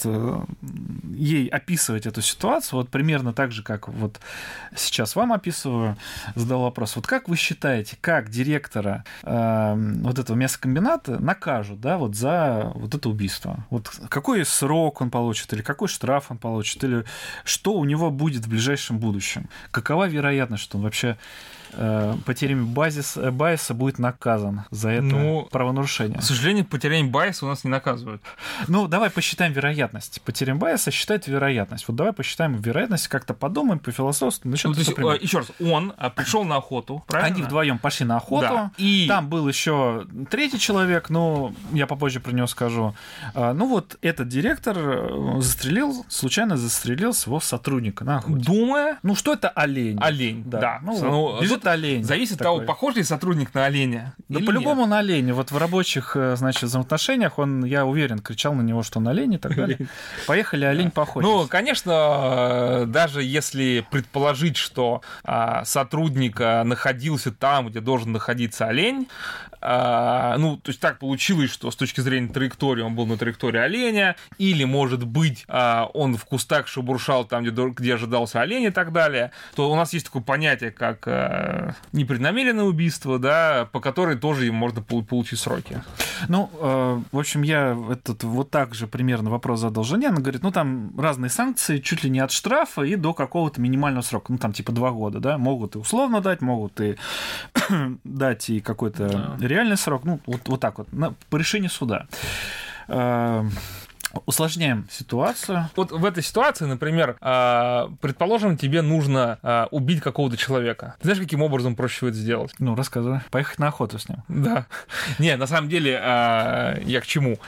ей описывать эту ситуацию. Вот примерно так же, как вот сейчас вам описываю. Задал вопрос. Вот как вы считаете, как директора э, вот этого мясокомбината накажут, да, вот за вот это убийство? Вот какой срок он получит, или какой штраф он получит, или что у него будет в ближайшем будущем? Какова вероятность, что он вообще по теореме базис, Байеса будет наказан за это ну, правонарушение? К сожалению, по теореме Байеса у нас не наказывают. Ну, давай посчитаем вероятность. По теореме Байеса считает вероятность. Вот давай посчитаем вероятность, как-то подумаем, пофилософствуем. Ну, то есть, еще раз, он пришел на охоту, правильно? Они вдвоем пошли на охоту. Да. И... Там был еще третий человек, но я попозже про него скажу. Ну, вот этот директор застрелил, случайно застрелил своего сотрудника на охоте. Думая... Ну, что это олень. Олень, да. да. Ну, ну, бежит олень. Зависит от того, похож ли сотрудник на оленя. Да по-любому на оленя. Вот в рабочих, значит, взаимоотношениях он, я уверен, кричал на него, что он олень и так далее. Поехали, олень поохотиться. Ну, конечно, даже если предположить, что сотрудник находился там, где должен находиться олень, ну, то есть так получилось, что с точки зрения траектории он был на траектории оленя, или, может быть, он в кустах шебуршал там, где, где ожидался олень и так далее, то у нас есть такое понятие, как непреднамеренное убийство, да, по которой тоже им можно получить сроки. Ну, э, в общем, я этот, вот так же примерно вопрос задал жене. Она говорит, ну, там разные санкции, чуть ли не от штрафа и до какого-то минимального срока. Ну, там типа два года, да, могут и условно дать, могут и дать и какой-то да. реальный срок. Ну, вот, вот так вот, на, по решению суда. Э, Усложняем ситуацию. Вот в этой ситуации, например, предположим, тебе нужно убить какого-то человека. Ты знаешь, каким образом проще всего это сделать? Ну, рассказывай. Поехать на охоту с ним. Да. Не, на самом деле, я к чему?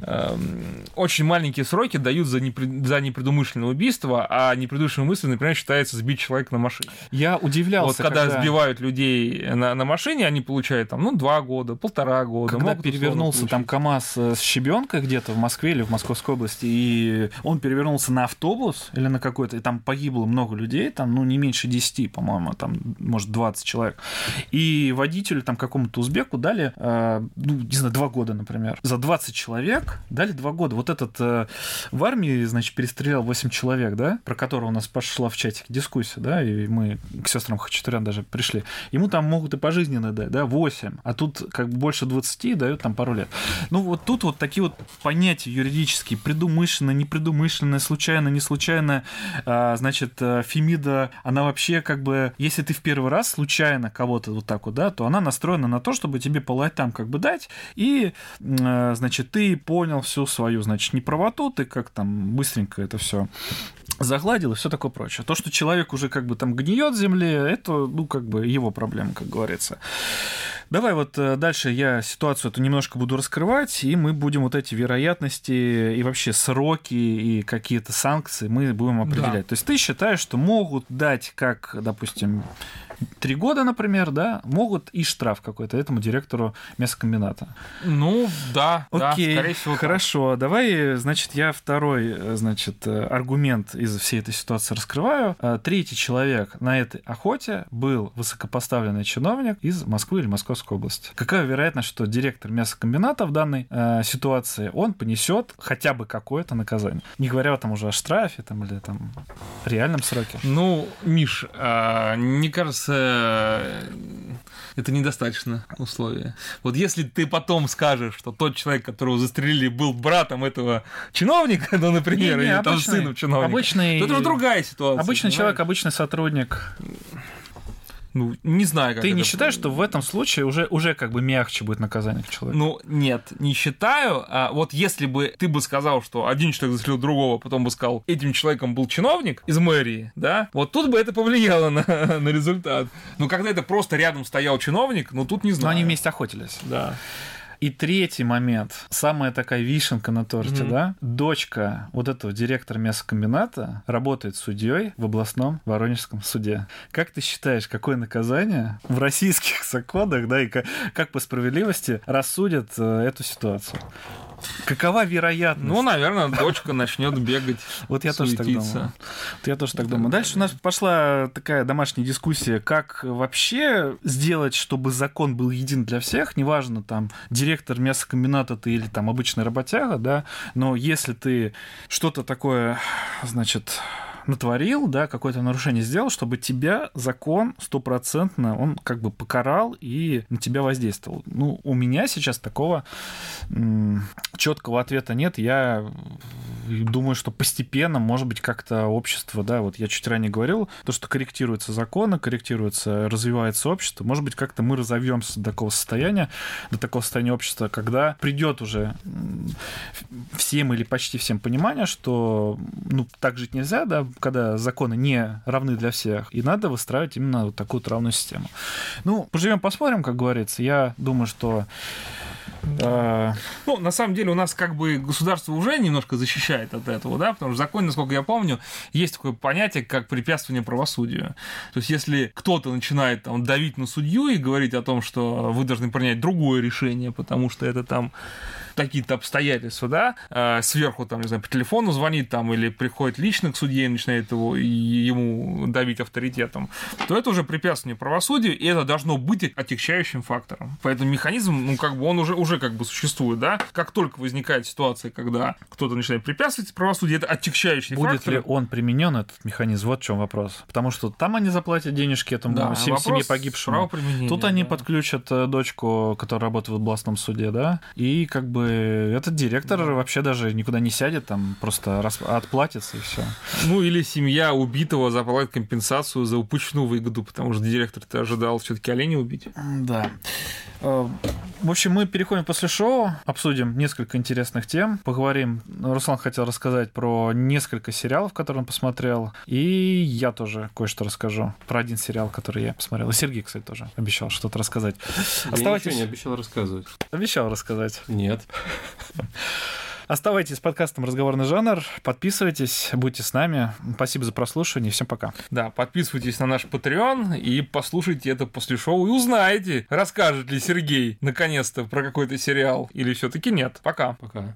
Очень маленькие сроки дают за, непред... за непредумышленное убийство, а непредумышленное убийство, например, считается сбить человека на машине. Я удивлялся, вот когда, когда... сбивают людей на, на машине, они получают там, ну, два года, полтора года. Когда перевернулся там КамАЗ с щебенкой где-то в Москве или в Московской области, и он перевернулся на автобус или на какой-то, и там погибло много людей, там, ну, не меньше десяти, по-моему, там, может, двадцать человек. И водителю, там, какому-то узбеку дали, э, ну, не знаю, два года, например. За двадцать человек дали два года. Вот этот э, в армии, значит, перестрелял восемь человек, да, про которого у нас пошла в чатике дискуссия, да, и мы к сестрам Хачатурян даже пришли. Ему там могут и пожизненно дать, да, восемь, а тут как бы больше двадцати дают там пару лет. Ну, вот тут вот такие вот понятия юридические, предумышленно, непредумышленно, случайно, не случайно, а, значит, Фемида, она вообще как бы, если ты в первый раз случайно кого-то вот так вот, да, то она настроена на то, чтобы тебе по лайтам как бы дать, и, а, значит, ты понял всю свою, значит, неправоту, ты как там быстренько это все загладил и все такое прочее. То, что человек уже как бы там гниет в земле, это, ну, как бы его проблема, как говорится. Давай вот дальше я ситуацию эту немножко буду раскрывать, и мы будем вот эти вероятности и вообще сроки и какие-то санкции мы будем определять. Да. То есть ты считаешь, что могут дать, как, допустим, три года, например, да, могут и штраф какой-то этому директору мясокомбината. Ну, да, окей, да, скорее всего. Хорошо, так. Давай, значит, я второй, значит, аргумент из всей этой ситуации раскрываю. Третий человек на этой охоте был высокопоставленный чиновник из Москвы или Московской области. Какая вероятность, что директор мясокомбината в данной э, ситуации, он понесет хотя бы какое-то наказание? Не говоря там уже о штрафе там, или там реальном сроке. Ну, Миш, э, мне кажется, это недостаточно условия. Вот если ты потом скажешь, что тот человек, которого застрелили, был братом этого чиновника, ну, например, не, не, или обычный, там сыном чиновника, обычный, то это уже другая ситуация. Обычный понимаешь? Человек, обычный сотрудник. Ну, не знаю, как Ты это не считаешь, что в этом случае уже, уже как бы мягче будет наказание к человеку? Ну, нет, не считаю. А вот если бы ты бы сказал, что один человек застрелил другого, потом бы сказал, этим человеком был чиновник из мэрии, да, вот тут бы это повлияло на, на результат. Но когда это просто рядом стоял чиновник, ну, тут не знаю. Но они вместе охотились. Да. И третий момент, самая такая вишенка на торте, mm-hmm. да, дочка вот этого директора мясокомбината работает судьей в областном Воронежском суде. Как ты считаешь, какое наказание в российских законах, да, и как, как по справедливости рассудят э, эту ситуацию? Какова вероятность? Ну, наверное, дочка начнет бегать. Вот я тоже так думаю. Вот я тоже так думаю. Дальше у нас пошла такая домашняя дискуссия, как вообще сделать, чтобы закон был един для всех, неважно, там, директор мясокомбината ты или там обычный работяга, да, но если ты что-то такое, значит, натворил, да, какое-то нарушение сделал, чтобы тебя закон стопроцентно, он как бы покарал и на тебя воздействовал. Ну, у меня сейчас такого м- четкого ответа нет. Я думаю, что постепенно, может быть, как-то общество, да, вот я чуть ранее говорил, то, что корректируются законы, корректируется, развивается общество, может быть, как-то мы разовьемся до такого состояния, до такого состояния общества, когда придет уже всем или почти всем понимание, что, ну, так жить нельзя, да, когда законы не равны для всех, и надо выстраивать именно вот такую вот равную систему. Ну, поживем, посмотрим, как говорится. Я думаю, что э... ну, на самом деле у нас как бы государство уже немножко защищает от этого, да, потому что в законе, насколько я помню, есть такое понятие, как препятствование правосудию. То есть, если кто-то начинает там давить на судью и говорить о том, что вы должны принять другое решение, потому что это там какие-то обстоятельства, да, э, сверху, там, не знаю, по телефону звонит там или приходит лично к судье и начинает его, и ему давить авторитетом, то это уже препятствие правосудию, и это должно быть отягчающим фактором. Поэтому механизм, ну, как бы он уже, уже как бы существует, да. Как только возникает ситуация, когда кто-то начинает препятствовать правосудию, это отягчающий Будет фактор. Будет ли он применен, этот механизм? Вот в чем вопрос. Потому что там они заплатят денежки этому да, сем- семье погибшему. Тут они да. подключат дочку, которая работает в областном суде, да, и как бы этот директор да. вообще даже никуда не сядет, там просто рас... отплатится и все. Ну или семья убитого заплатит компенсацию за упущенную выгоду, потому что директор-то ожидал все-таки оленя убить. Да. В общем, мы переходим после шоу, обсудим несколько интересных тем, поговорим. Руслан хотел рассказать про несколько сериалов, которые он посмотрел, и я тоже кое-что расскажу про один сериал, который я посмотрел. И Сергей, кстати, тоже обещал что-то рассказать. Я Оставайтесь... ничего не обещал рассказывать. Обещал рассказать. Нет. Оставайтесь с подкастом «Разговорный жанр», подписывайтесь, будьте с нами. Спасибо за прослушивание, всем пока. Да, подписывайтесь на наш Patreon и послушайте это после шоу и узнаете, расскажет ли Сергей наконец-то про какой-то сериал или все-таки нет. Пока. Пока.